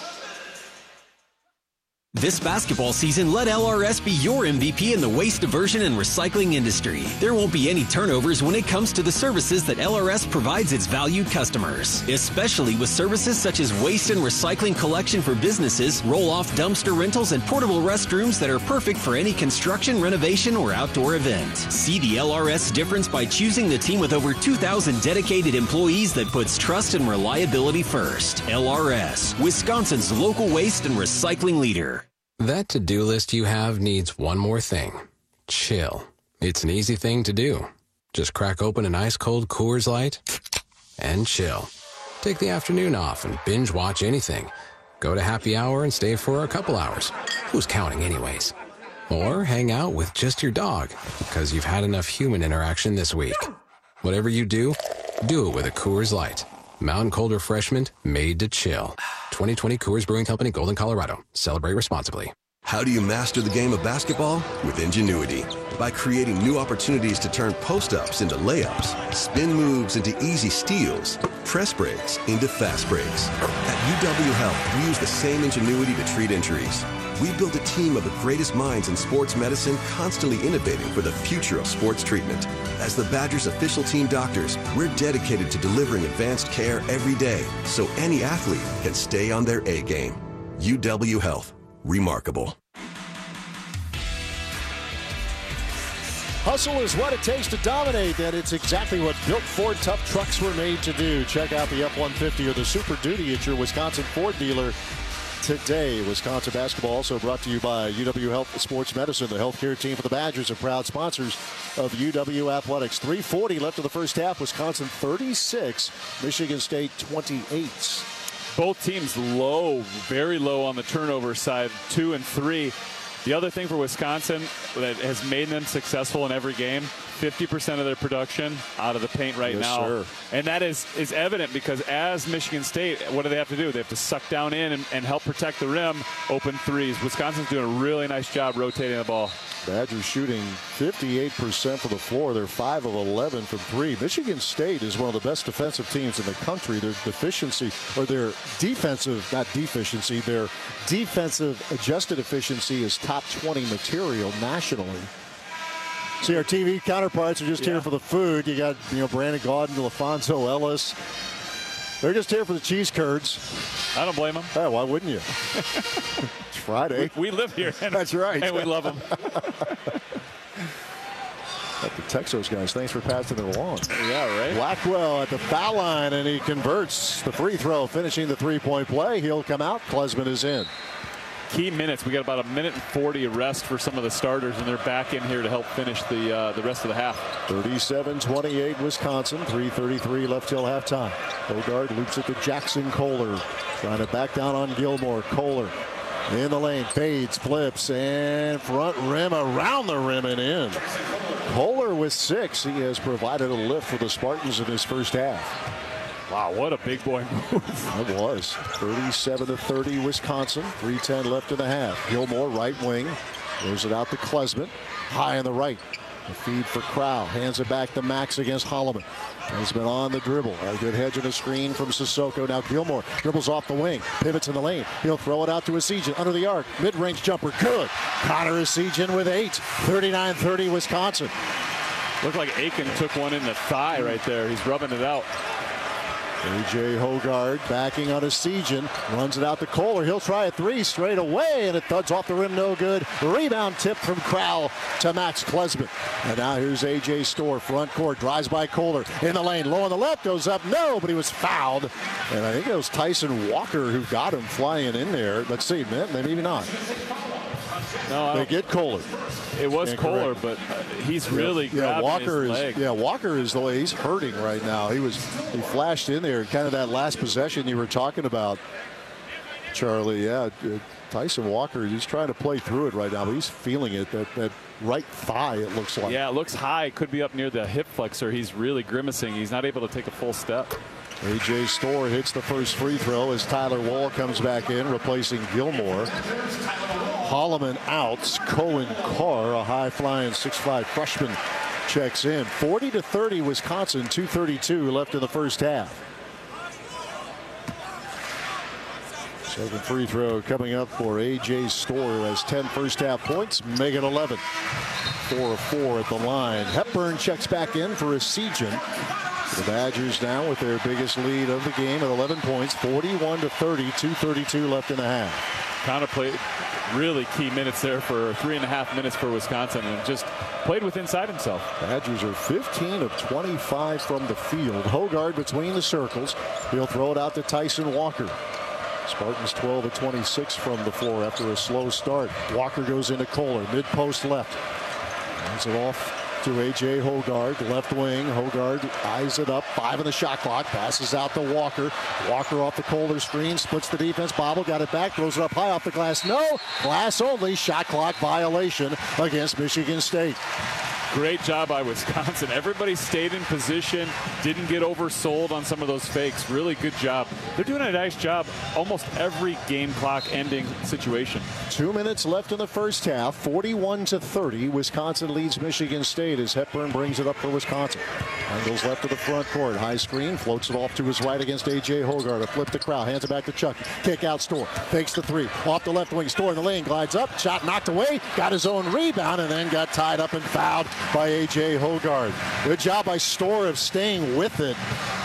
This basketball season, let LRS be your MVP in the waste diversion and recycling industry. There won't be any turnovers when it comes to the services that LRS provides its valued customers, especially with services such as waste and recycling collection for businesses, roll-off dumpster rentals, and portable restrooms that are perfect for any construction, renovation, or outdoor event. See the LRS difference by choosing the team with over 2,000 dedicated employees that puts trust and reliability first. LRS, Wisconsin's local waste and recycling leader. That to-do list you have needs one more thing. Chill. It's an easy thing to do. Just crack open an ice-cold Coors Light and chill. Take the afternoon off and binge watch anything. Go to happy hour and stay for a couple hours. Who's counting anyways? Or hang out with just your dog because you've had enough human interaction this week. Whatever you do it with a Coors Light. Mountain Cold Refreshment made to chill. 2020 Coors Brewing Company, Golden, Colorado. Celebrate responsibly. How do you master the game of basketball? With Ingenuity. By creating new opportunities to turn post-ups into layups, spin moves into easy steals, press breaks into fast breaks. At UW Health, we use the same ingenuity to treat injuries. We built a team of the greatest minds in sports medicine, constantly innovating for the future of sports treatment. As the Badgers' official team doctors, we're dedicated to delivering advanced care every day so any athlete can stay on their A game. UW Health. Remarkable. Hustle is what it takes to dominate, and it's exactly what built Ford tough trucks were made to do. Check out the F-150 or the Super Duty at your Wisconsin Ford dealer today. Wisconsin basketball also brought to you by UW Health Sports Medicine. The healthcare team for the Badgers are proud sponsors of UW Athletics. 3:40 left in the first half. Wisconsin 36, Michigan State 28. Both teams low, very low on the turnover side, 2 and 3. The other thing for Wisconsin that has made them successful in every game, 50% of their production out of the paint right now. Sir. And that is evident because as Michigan State, what do they have to do? They have to suck down in and help protect the rim, open threes. Wisconsin's doing a really nice job rotating the ball. Badgers shooting 58% from the floor. They're 5 of 11 from 3. Michigan State is one of the best defensive teams in the country. Their deficiency, or their defensive, not deficiency, their defensive adjusted efficiency is top 20 material nationally. See, our TV counterparts are just here for the food. You got, Brandon Gaudin, LaFonso Ellis. They're just here for the cheese curds. I don't blame them. Yeah, why wouldn't you? It's Friday. We live here. That's right. And we love them. Have to text those guys. Thanks for passing it along. Yeah, right. Blackwell at the foul line, and he converts the free throw, finishing the three-point play. He'll come out. Klesman is in. Key minutes. We got about 1:40 rest for some of the starters, and they're back in here to help finish the rest of the half. 37-28 Wisconsin. 3:33 left till halftime. Hogard loops it to Jackson Kohler, trying to back down on Gilmore. Kohler in the lane, fades, flips, and front rim, around the rim and in. Kohler with 6. He has provided a lift for the Spartans in his first half. Wow, what a big boy move. It was. 37-30 Wisconsin. 3:10 left in the half. Gilmore, right wing. Throws it out to Klesman. High on the right. The feed for Crow. Hands it back to Max against Holloman. Has been on the dribble. A good hedge and a screen from Sissoko. Now Gilmore dribbles off the wing. Pivots in the lane. He'll throw it out to Essegian under the arc. Mid-range jumper. Good. Connor Essegian with 8. 39-30 Wisconsin. Looked like Aiken took one in the thigh right there. He's rubbing it out. A.J. Hogard backing on Essegian. Runs it out to Kohler. He'll try a 3 straight away, and it thuds off the rim. No good. Rebound tip from Crowell to Max Klesman. And now here's A.J. Storr. Front court. Drives by Kohler. In the lane. Low on the left. Goes up. No, but he was fouled. And I think it was Tyson Walker who got him flying in there. Let's see. Maybe not. No, they get Kohler. It was Kohler, but he's really grabbing Walker his leg. Walker is the way he's hurting right now. He flashed in there, kind of that last possession you were talking about, Charlie. Yeah, Tyson Walker, he's trying to play through it right now, but he's feeling it. That right thigh, it looks like. Yeah, it looks high. Could be up near the hip flexor. He's really grimacing. He's not able to take a full step. A.J. Storr hits the first free throw as Tyler Wall comes back in, replacing Gilmore. Holloman out. Cohen Carr, a high-flying 6'5" freshman, checks in. 40-30 Wisconsin, 2:32 left in the first half. Second free throw coming up for A.J. Storr, who has 10 first-half points, make it 11. 4 of 4 at the line. Hepburn checks back in for Essegian. The Badgers now with their biggest lead of the game at 11 points, 41-30, 2:32 left in the half. Connor played really key minutes there for 3.5 minutes for Wisconsin and just played with inside himself. Badgers are 15 of 25 from the field. Hogard between the circles. He'll throw it out to Tyson Walker. Spartans 12 of 26 from the floor after a slow start. Walker goes into Kohler, mid-post left. Hands it off to A.J. Hogard, left wing. Hogard eyes it up. 5 in the shot clock. Passes out to Walker. Walker off the Kohler screen. Splits the defense. Bobble got it back. Throws it up high off the glass. No. Glass only. Shot clock violation against Michigan State. Great job by Wisconsin. Everybody stayed in position, didn't get oversold on some of those fakes. Really good job. They're doing a nice job almost every game clock ending situation. 2 minutes left in the first half. 41-30. Wisconsin leads Michigan State as Hepburn brings it up for Wisconsin. Angles left to the front court. High screen. Floats it off to his right against A.J. Hogard. A flip to Crowell. Hands it back to Chucky. Kick out Storr. Fakes the 3. Off the left wing. Storr in the lane. Glides up. Shot knocked away. Got his own rebound and then got tied up and fouled by A.J. Hogard. Good job by Storr of staying with it.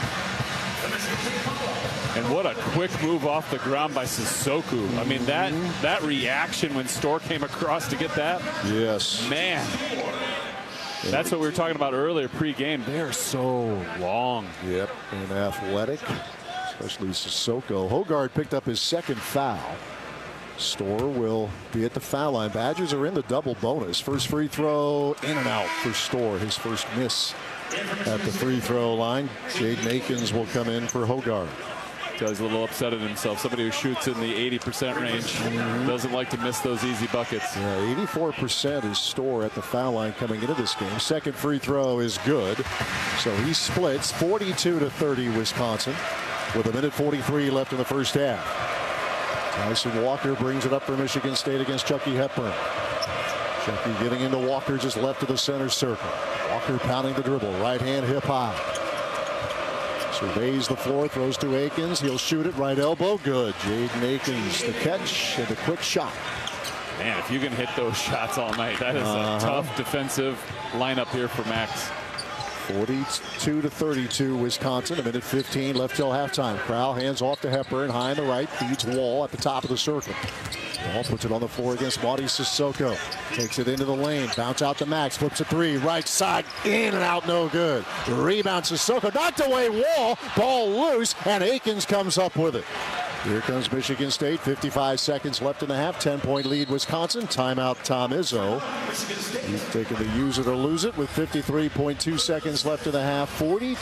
And what a quick move off the ground by Sissoko. I mean, that reaction when Storr came across to get that. Yes. Man. That's what we were talking about earlier pre-game. They're so long. Yep, and athletic, especially Sissoko. Hogard picked up his second foul. Storr will be at the foul line. Badgers are in the double bonus. First free throw in and out for Storr. His first miss at the free throw line. Jaden Akins will come in for Hogard. He's a little upset at himself. Somebody who shoots in the 80% range doesn't like to miss those easy buckets. Yeah, 84% is Storr at the foul line coming into this game. Second free throw is good. So he splits 42-30 Wisconsin with 1:43 left in the first half. Tyson Walker brings it up for Michigan State against Chucky Hepburn. Chucky getting into Walker just left of the center circle. Walker pounding the dribble. Right hand hip high. Surveys the floor, throws to Akins. He'll shoot it, right elbow, good. Jaden Akins, the catch and the quick shot. Man, if you can hit those shots all night, that is a tough defensive lineup here for Max. 42-32 Wisconsin. A minute 15 left till halftime. Crowell hands off to Hepburn, high and the right, feeds Wall at the top of the circle. Wall puts it on the floor against Marty Sissoko. Takes it into the lane, bounce out to Max, flips a three, right side, in and out, no good. Rebound Sissoko, knocked away Wall, ball loose, and Akins comes up with it. Here comes Michigan State, 55 seconds left in the half, 10-point lead Wisconsin. Timeout Tom Izzo. He's taking the use it or lose it with 53.2 seconds left in the half,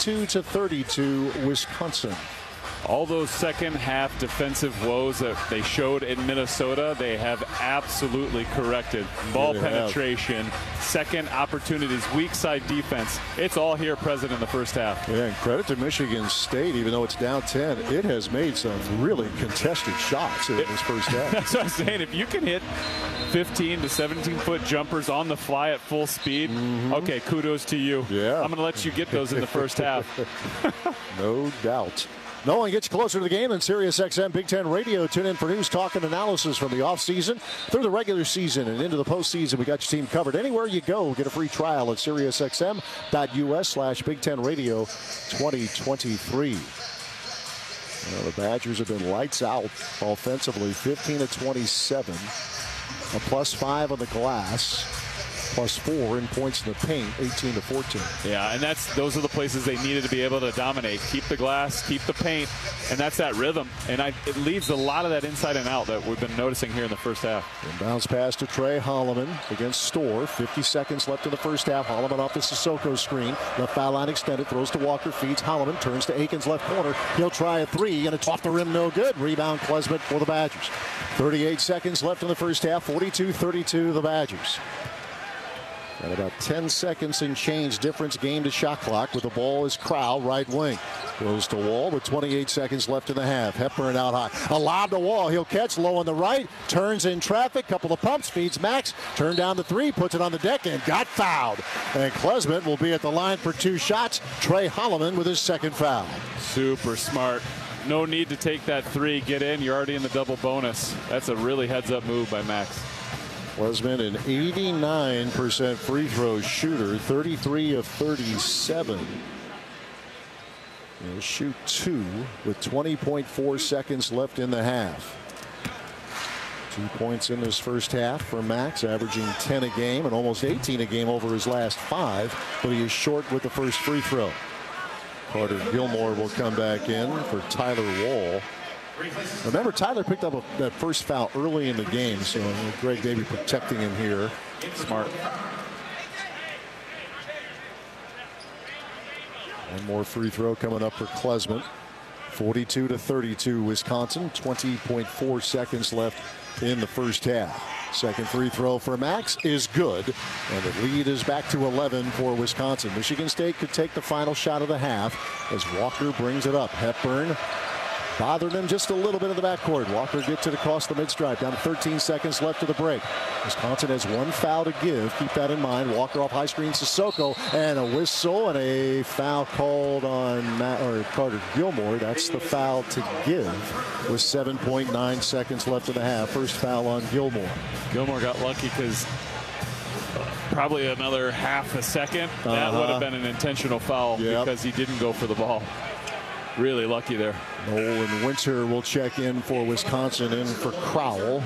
42-32 Wisconsin. All those second half defensive woes that they showed in Minnesota, they have absolutely corrected. Ball penetration, second opportunities, weak side defense. It's all here present in the first half. Yeah, and credit to Michigan State, even though it's down 10, it has made some really contested shots in this first half. That's what I'm saying. If you can hit 15 to 17-foot jumpers on the fly at full speed, okay, kudos to you. Yeah. I'm going to let you get those in the first half. No doubt. No one gets closer to the game than SiriusXM Big Ten Radio. Tune in for news, talk, and analysis from the offseason through the regular season and into the postseason. We got your team covered. Anywhere you go, get a free trial at SiriusXM.us/Big Ten Radio 2023. Well, the Badgers have been lights out offensively, 15-27. A +5 on the glass. +4 in points in the paint, 18-14. Yeah, and those are the places they needed to be able to dominate. Keep the glass, keep the paint, and that's that rhythm. And it leads a lot of that inside and out that we've been noticing here in the first half. Bounce pass to Trey Holloman against Storr. 50 seconds left in the first half. Holloman off the Sissoko screen. Left foul line extended, throws to Walker, feeds Holloman, turns to Akins left corner. He'll try a three, and it's off the rim, no good. Rebound Klesmit for the Badgers. 38 seconds left in the first half, 42-32 the Badgers. And about 10 seconds and change difference game to shot clock with the ball is Crowell, right wing. Goes to Wall with 28 seconds left in the half. Hepburn out high. A lob to Wall. He'll catch low on the right. Turns in traffic. Couple of pumps. Feeds Max. Turned down the three. Puts it on the deck and got fouled. And Klesmit will be at the line for 2 shots. Trey Holloman with his second foul. Super smart. No need to take that three. Get in. You're already in the double bonus. That's a really heads-up move by Max. Klesmit, an 89% free throw shooter, 33 of 37. He'll shoot 2 with 20.4 seconds left in the half. 2 points in this first half for Max, averaging 10 a game and almost 18 a game over his last 5, but he is short with the first free throw. Carter Gilmore will come back in for Tyler Wall. Remember, Tyler picked up that first foul early in the game, so Greg Davey protecting him here. Smart. One more free throw coming up for Klesmit. 42-32 Wisconsin. 20.4 seconds left in the first half. Second free throw for Max is good, and the lead is back to 11 for Wisconsin. Michigan State could take the final shot of the half as Walker brings it up. Hepburn bothered him just a little bit in the backcourt. Walker gets it across the mid-stripe. Down to 13 seconds left of the break. Wisconsin has 1 foul to give. Keep that in mind. Walker off high screen. Sissoko and a whistle and a foul called on Carter Gilmore. That's the foul to give with 7.9 seconds left in the half. First foul on Gilmore. Gilmore got lucky because probably another half a second. That would have been an intentional foul because he didn't go for the ball. Really lucky there. Nolan Winter will check in for Wisconsin, in for Crowell.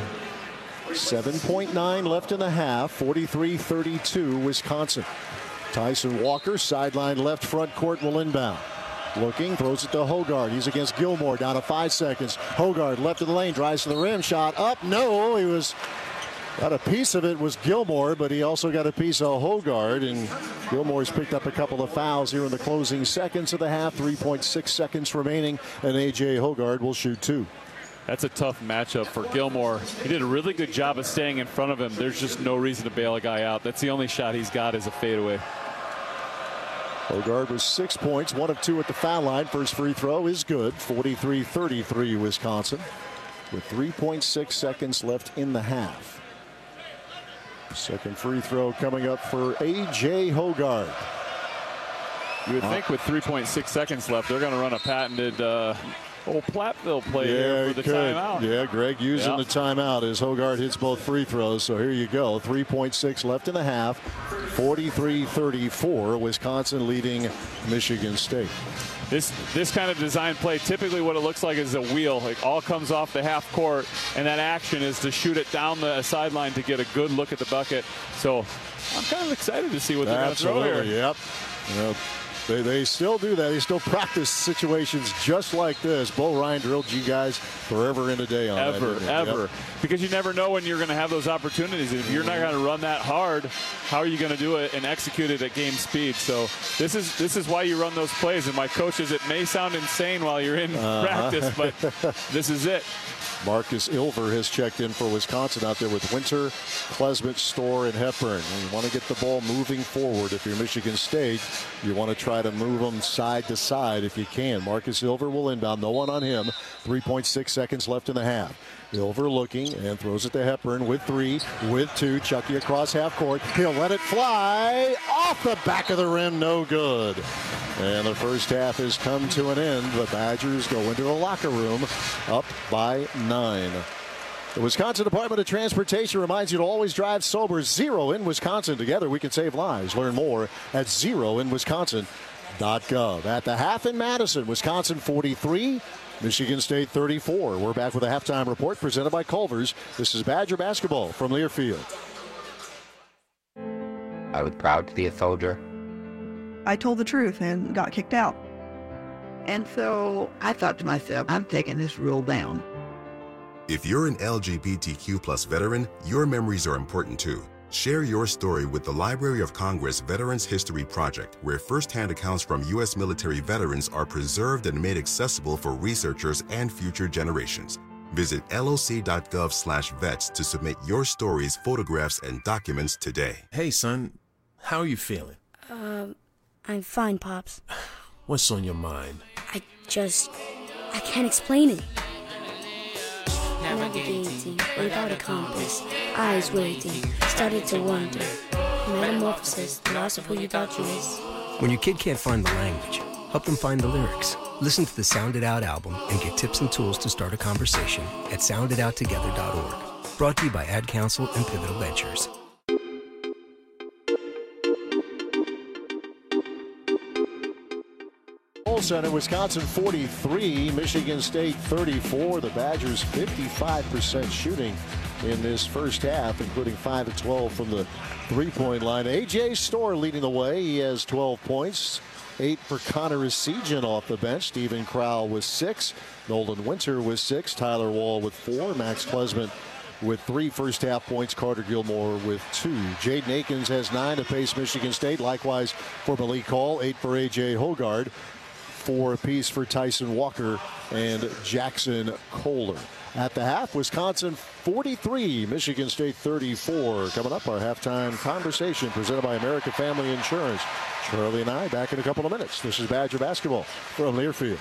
7.9 left in the half. 43-32 Wisconsin. Tyson Walker, sideline left front court, will inbound. Looking, throws it to Hoggard. He's against Gilmore, down to 5 seconds. Hoggard left of the lane, drives to the rim, shot up. No, he was got a piece of it was Gilmore, but he also got a piece of Hoggard, and Gilmore's picked up a couple of fouls here in the closing seconds of the half. 3.6 seconds remaining, and A.J. Hoggard will shoot 2. That's a tough matchup for Gilmore. He did a really good job of staying in front of him. There's just no reason to bail a guy out. That's the only shot he's got is a fadeaway. Hoggard was 6 points, 1 of 2 at the foul line. First free throw is good. 43-33 Wisconsin with 3.6 seconds left in the half. Second free throw coming up for A.J. Hoggard. You would think with 3.6 seconds left, they're going to run a patented old Platteville play here for the timeout. Yeah, Greg using the timeout as Hoggard hits both free throws. So here you go. 3.6 left in the half. 43-34, Wisconsin leading Michigan State. This kind of design play, typically what it looks like is a wheel. It all comes off the half court, and that action is to shoot it down the sideline to get a good look at the bucket. So I'm kind of excited to see what they're going to throw here. Yep. They still do that. They still practice situations just like this. Bo Ryan drilled you guys forever and a day on that. Ever. Yep. Because you never know when you're going to have those opportunities. And if you're not going to run that hard, how are you going to do it and execute it at game speed? So this is why you run those plays. And my coaches, it may sound insane while you're in practice, but this is it. Marcus Ilver has checked in for Wisconsin out there with Winter, Klesmit, Storr, and Hepburn. You want to get the ball moving forward. If you're Michigan State, you want to try to move them side to side if you can. Marcus Ilver will inbound. No one on him. 3.6 seconds left in the half. Ilver looking and throws it to Hepburn with 3, with 2. Chucky across half court. He'll let it fly off the back of the rim. No good. And the first half has come to an end. The Badgers go into the locker room up by 9. The Wisconsin Department of Transportation reminds you to always drive sober. Zero in Wisconsin. Together we can save lives. Learn more at zeroinwisconsin.gov. At the half in Madison, Wisconsin 43, Michigan State 34. We're back with a halftime report presented by Culver's. This is Badger basketball from Learfield. I was proud to be a soldier. I told the truth and got kicked out. And so I thought to myself, I'm taking this rule down. If you're an LGBTQ+ veteran, your memories are important too. Share your story with the Library of Congress Veterans History Project, where firsthand accounts from U.S. military veterans are preserved and made accessible for researchers and future generations. Visit loc.gov/vets to submit your stories, photographs, and documents today. Hey, son. How are you feeling? I'm fine, Pops. What's on your mind? I can't explain it. Navigating without a compass, eyes waiting, started to wonder. Metamorphosis, the loss of who you thought you was. When your kid can't find the language, help them find the lyrics. Listen to the Sound It Out album and get tips and tools to start a conversation at sounditouttogether.org. Brought to you by Ad Council and Pivotal Ventures. Center, Wisconsin 43, Michigan State 34. The Badgers 55% shooting in this first half, including 5 of 12 from the three-point line. A.J. Storr leading the way. He has 12 points. 8 for Connor Essegian off the bench. Stephen Crowell with 6. Nolan Winter with 6. Tyler Wall with 4. Max Klesmit with 3 first half points. Carter Gilmore with 2. Jaden Akins has 9 to pace Michigan State. Likewise for Malik Hall. 8 for A.J. Hogard. 4 apiece for Tyson Walker and Jackson Kohler. At the half, Wisconsin 43, Michigan State 34. Coming up, our halftime conversation presented by American Family Insurance. Charlie and I back in a couple of minutes. This is Badger basketball from Learfield.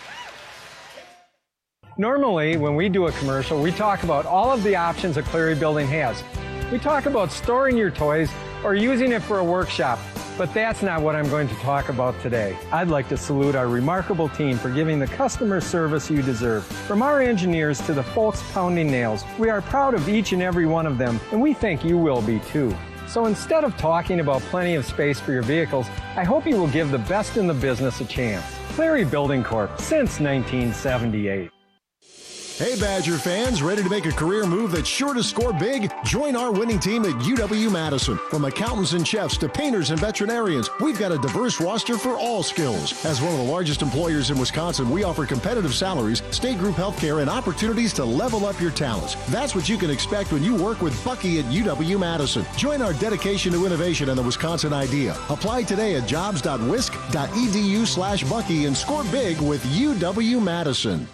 Normally, when we do a commercial, we talk about all of the options a Cleary building has. We talk about storing your toys or using it for a workshop. But that's not what I'm going to talk about today. I'd like to salute our remarkable team for giving the customer service you deserve. From our engineers to the folks pounding nails, we are proud of each and every one of them, and we think you will be too. So instead of talking about plenty of space for your vehicles, I hope you will give the best in the business a chance. Cleary Building Corp. Since 1978. Hey Badger fans, ready to make a career move that's sure to score big? Join our winning team at UW-Madison. From accountants and chefs to painters and veterinarians, we've got a diverse roster for all skills. As one of the largest employers in Wisconsin, we offer competitive salaries, state group health care, and opportunities to level up your talents. That's what you can expect when you work with Bucky at UW-Madison. Join our dedication to innovation and the Wisconsin idea. Apply today at jobs.wisc.edu/Bucky and score big with UW-Madison.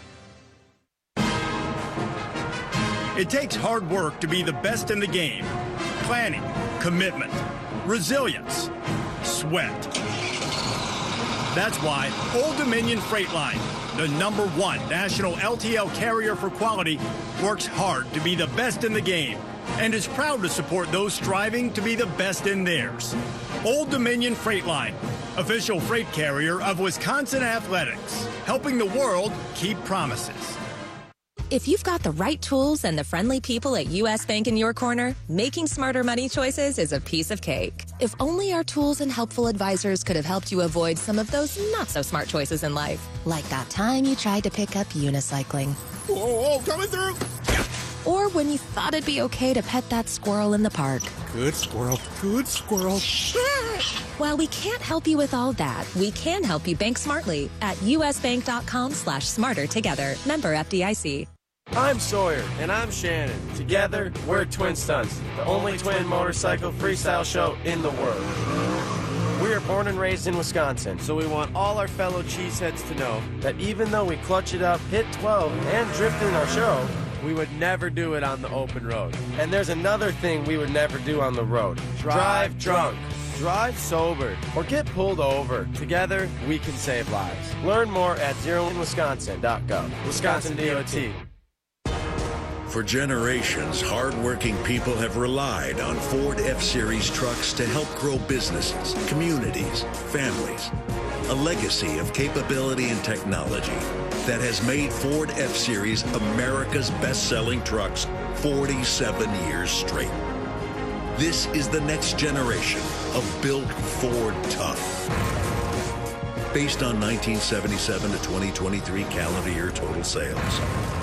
It takes hard work to be the best in the game. Planning, commitment, resilience, sweat. That's why Old Dominion Freight Line, the #1 national LTL carrier for quality, works hard to be the best in the game and is proud to support those striving to be the best in theirs. Old Dominion Freight Line, official freight carrier of Wisconsin Athletics, helping the world keep promises. If you've got the right tools and the friendly people at U.S. Bank in your corner, making smarter money choices is a piece of cake. If only our tools and helpful advisors could have helped you avoid some of those not-so-smart choices in life. Like that time you tried to pick up unicycling. Whoa, coming through! Or when you thought it'd be okay to pet that squirrel in the park. Good squirrel, good squirrel. While we can't help you with all that, we can help you bank smartly at usbank.com/smartertogether. Member FDIC. I'm Sawyer. And I'm Shannon. Together, we're Twin Stunts, the only twin motorcycle freestyle show in the world. We are born and raised in Wisconsin, so we want all our fellow cheeseheads to know that even though we clutch it up, hit 12, and drift in our show, we would never do it on the open road. And there's another thing we would never do on the road. Drive drunk. Drive sober. Or get pulled over. Together, we can save lives. Learn more at zeroinwisconsin.gov. Wisconsin DOT. For generations, hardworking people have relied on Ford F-Series trucks to help grow businesses, communities, families. A legacy of capability and technology that has made Ford F-Series America's best-selling trucks 47 years straight. This is the next generation of Built Ford Tough. Based on 1977 to 2023 calendar year total sales.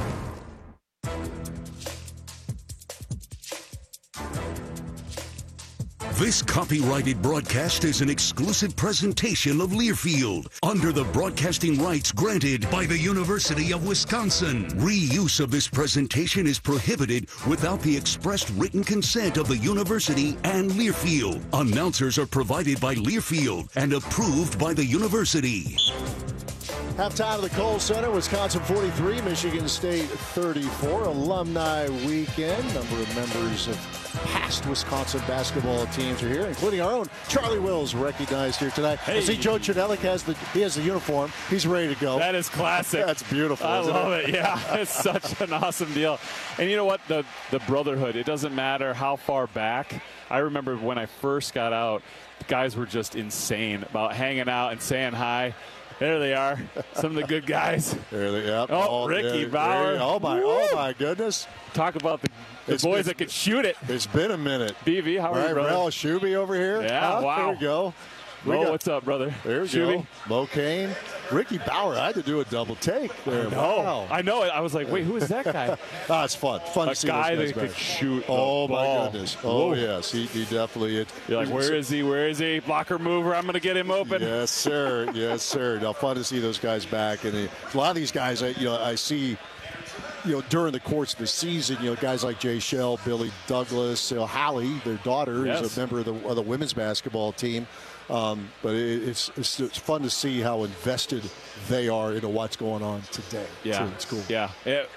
This copyrighted broadcast is an exclusive presentation of Learfield under the broadcasting rights granted by the University of Wisconsin. Reuse of this presentation is prohibited without the expressed written consent of the university and Learfield. Announcers are provided by Learfield and approved by the university. Halftime of the Kohl Center, Wisconsin 43, Michigan State 34. Alumni weekend. Number of members of past Wisconsin basketball teams are here, including our own Charlie Wills, recognized here tonight. Hey. I see Joe Chudelic has the uniform. He's ready to go. That is classic. That's beautiful. I love it. Yeah, it's such an awesome deal. And you know what? The brotherhood. It doesn't matter how far back. I remember when I first got out, the guys were just insane about hanging out and saying hi. There they are, some of the good guys. There they are. Oh, Ricky Bauer. Oh my goodness. Talk about the boys that could shoot it. It's been a minute. BV, how are you, brother? Rel Shuby over here. Yeah, wow. There we go. Mo, what's up, brother? There we go. Mo Kane. Ricky Bauer. I had to do a double take there. Wow. I know it. I was like, wait, who is that guy? It's fun. Fun to see guy those that guys could shoot. Oh, my ball. goodness. Oh, yes. He definitely. You're like, where is he? Where is he? Blocker mover. I'm going to get him open. Yes, sir. Yes, sir. Now, fun to see those guys back. And a lot of these guys, I see, during the course of the season, guys like Jay Shell, Billy Douglas, Hallie, their daughter, is a member of the women's basketball team. But it's fun to see how invested they are into what's going on today. Yeah, so it's cool. Yeah,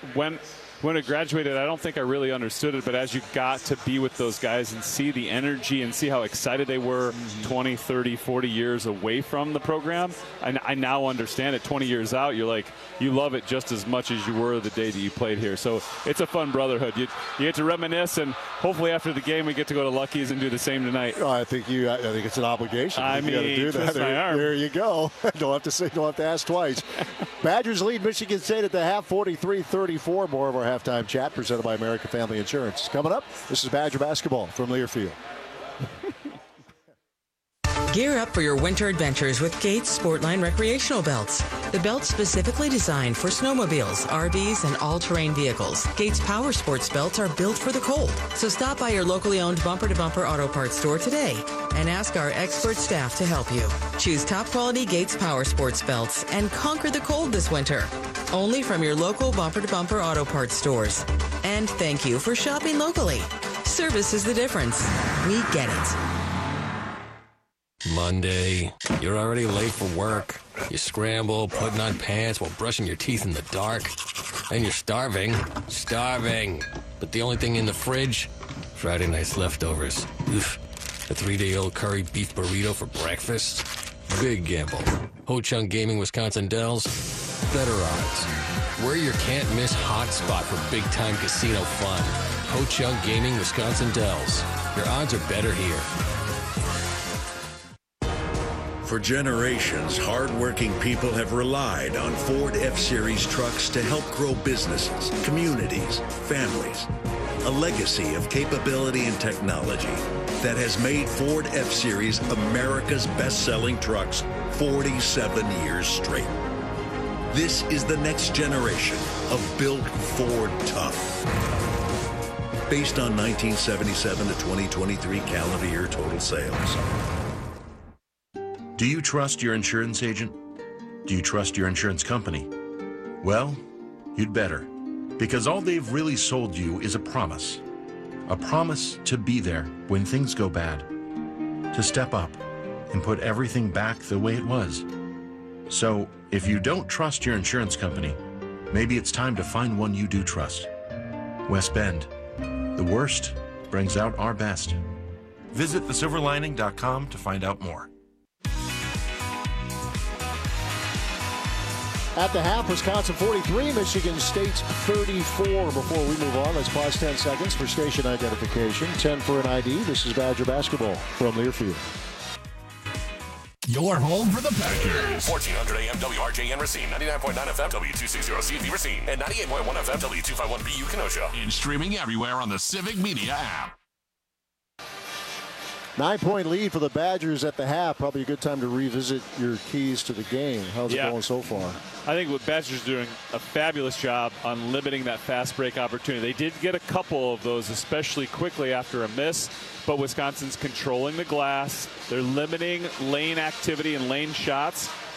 when I graduated, I don't think I really understood it, but as you got to be with those guys and see the energy and see how excited they were 20, 30, 40 years away from the program, I now understand it. 20 years out, you're like, you love it just as much as you were the day that you played here. So it's a fun brotherhood. You get to reminisce, and hopefully after the game we get to go to Lucky's and do the same tonight. I think it's an obligation. I mean, got to do that. There you go. Don't have to ask twice. Badgers lead Michigan State at the half, 43-34. More of our halftime chat presented by American Family Insurance. Coming up, this is Badger basketball from Learfield. Gear up for your winter adventures with Gates Sportline recreational belts. The belts specifically designed for snowmobiles, RVs, and all-terrain vehicles. Gates Power Sports belts are built for the cold. So stop by your locally owned bumper-to-bumper auto parts store today and ask our expert staff to help you. Choose top-quality Gates Power Sports belts and conquer the cold this winter. Only from your local bumper-to-bumper auto parts stores. And thank you for shopping locally. Service is the difference. We get it. Monday, you're already late for work. You scramble, putting on pants while brushing your teeth in the dark. And you're starving. But the only thing in the fridge, Friday night's leftovers. Oof. A 3-day-old curry beef burrito for breakfast. Big gamble. Ho-Chunk Gaming Wisconsin Dells. Better odds. We're your can't-miss hotspot for big-time casino fun. Ho-Chunk Gaming Wisconsin Dells. Your odds are better here. For generations, hardworking people have relied on Ford F-Series trucks to help grow businesses, communities, families. A legacy of capability and technology that has made Ford F-Series America's best-selling trucks 47 years straight. This is the next generation of built Ford tough. Based on 1977 to 2023 calendar year total sales. Do you trust your insurance agent? Do you trust your insurance company? Well, you'd better, because all they've really sold you is a promise to be there when things go bad, to step up and put everything back the way it was. So if you don't trust your insurance company, maybe it's time to find one you do trust. West Bend, the worst brings out our best. Visit thesilverlining.com to find out more. At the half, Wisconsin 43, Michigan State 34. Before we move on, let's pause 10 seconds for station identification. 10 for an ID. This is Badger basketball from Learfield. Your home for the Packers. 1400 AM WRJ in Racine, 99.9 FM W260CV Racine, and 98.1 FM W251BU Kenosha. And streaming everywhere on the Civic Media app. 9-point lead for the Badgers at the half. Probably a good time to revisit your keys to the game. How's it going so far? I think what Badgers are doing a fabulous job on limiting that fast break opportunity. They did get a couple of those, especially quickly after a miss, but Wisconsin's controlling the glass. They're limiting lane activity and lane shots.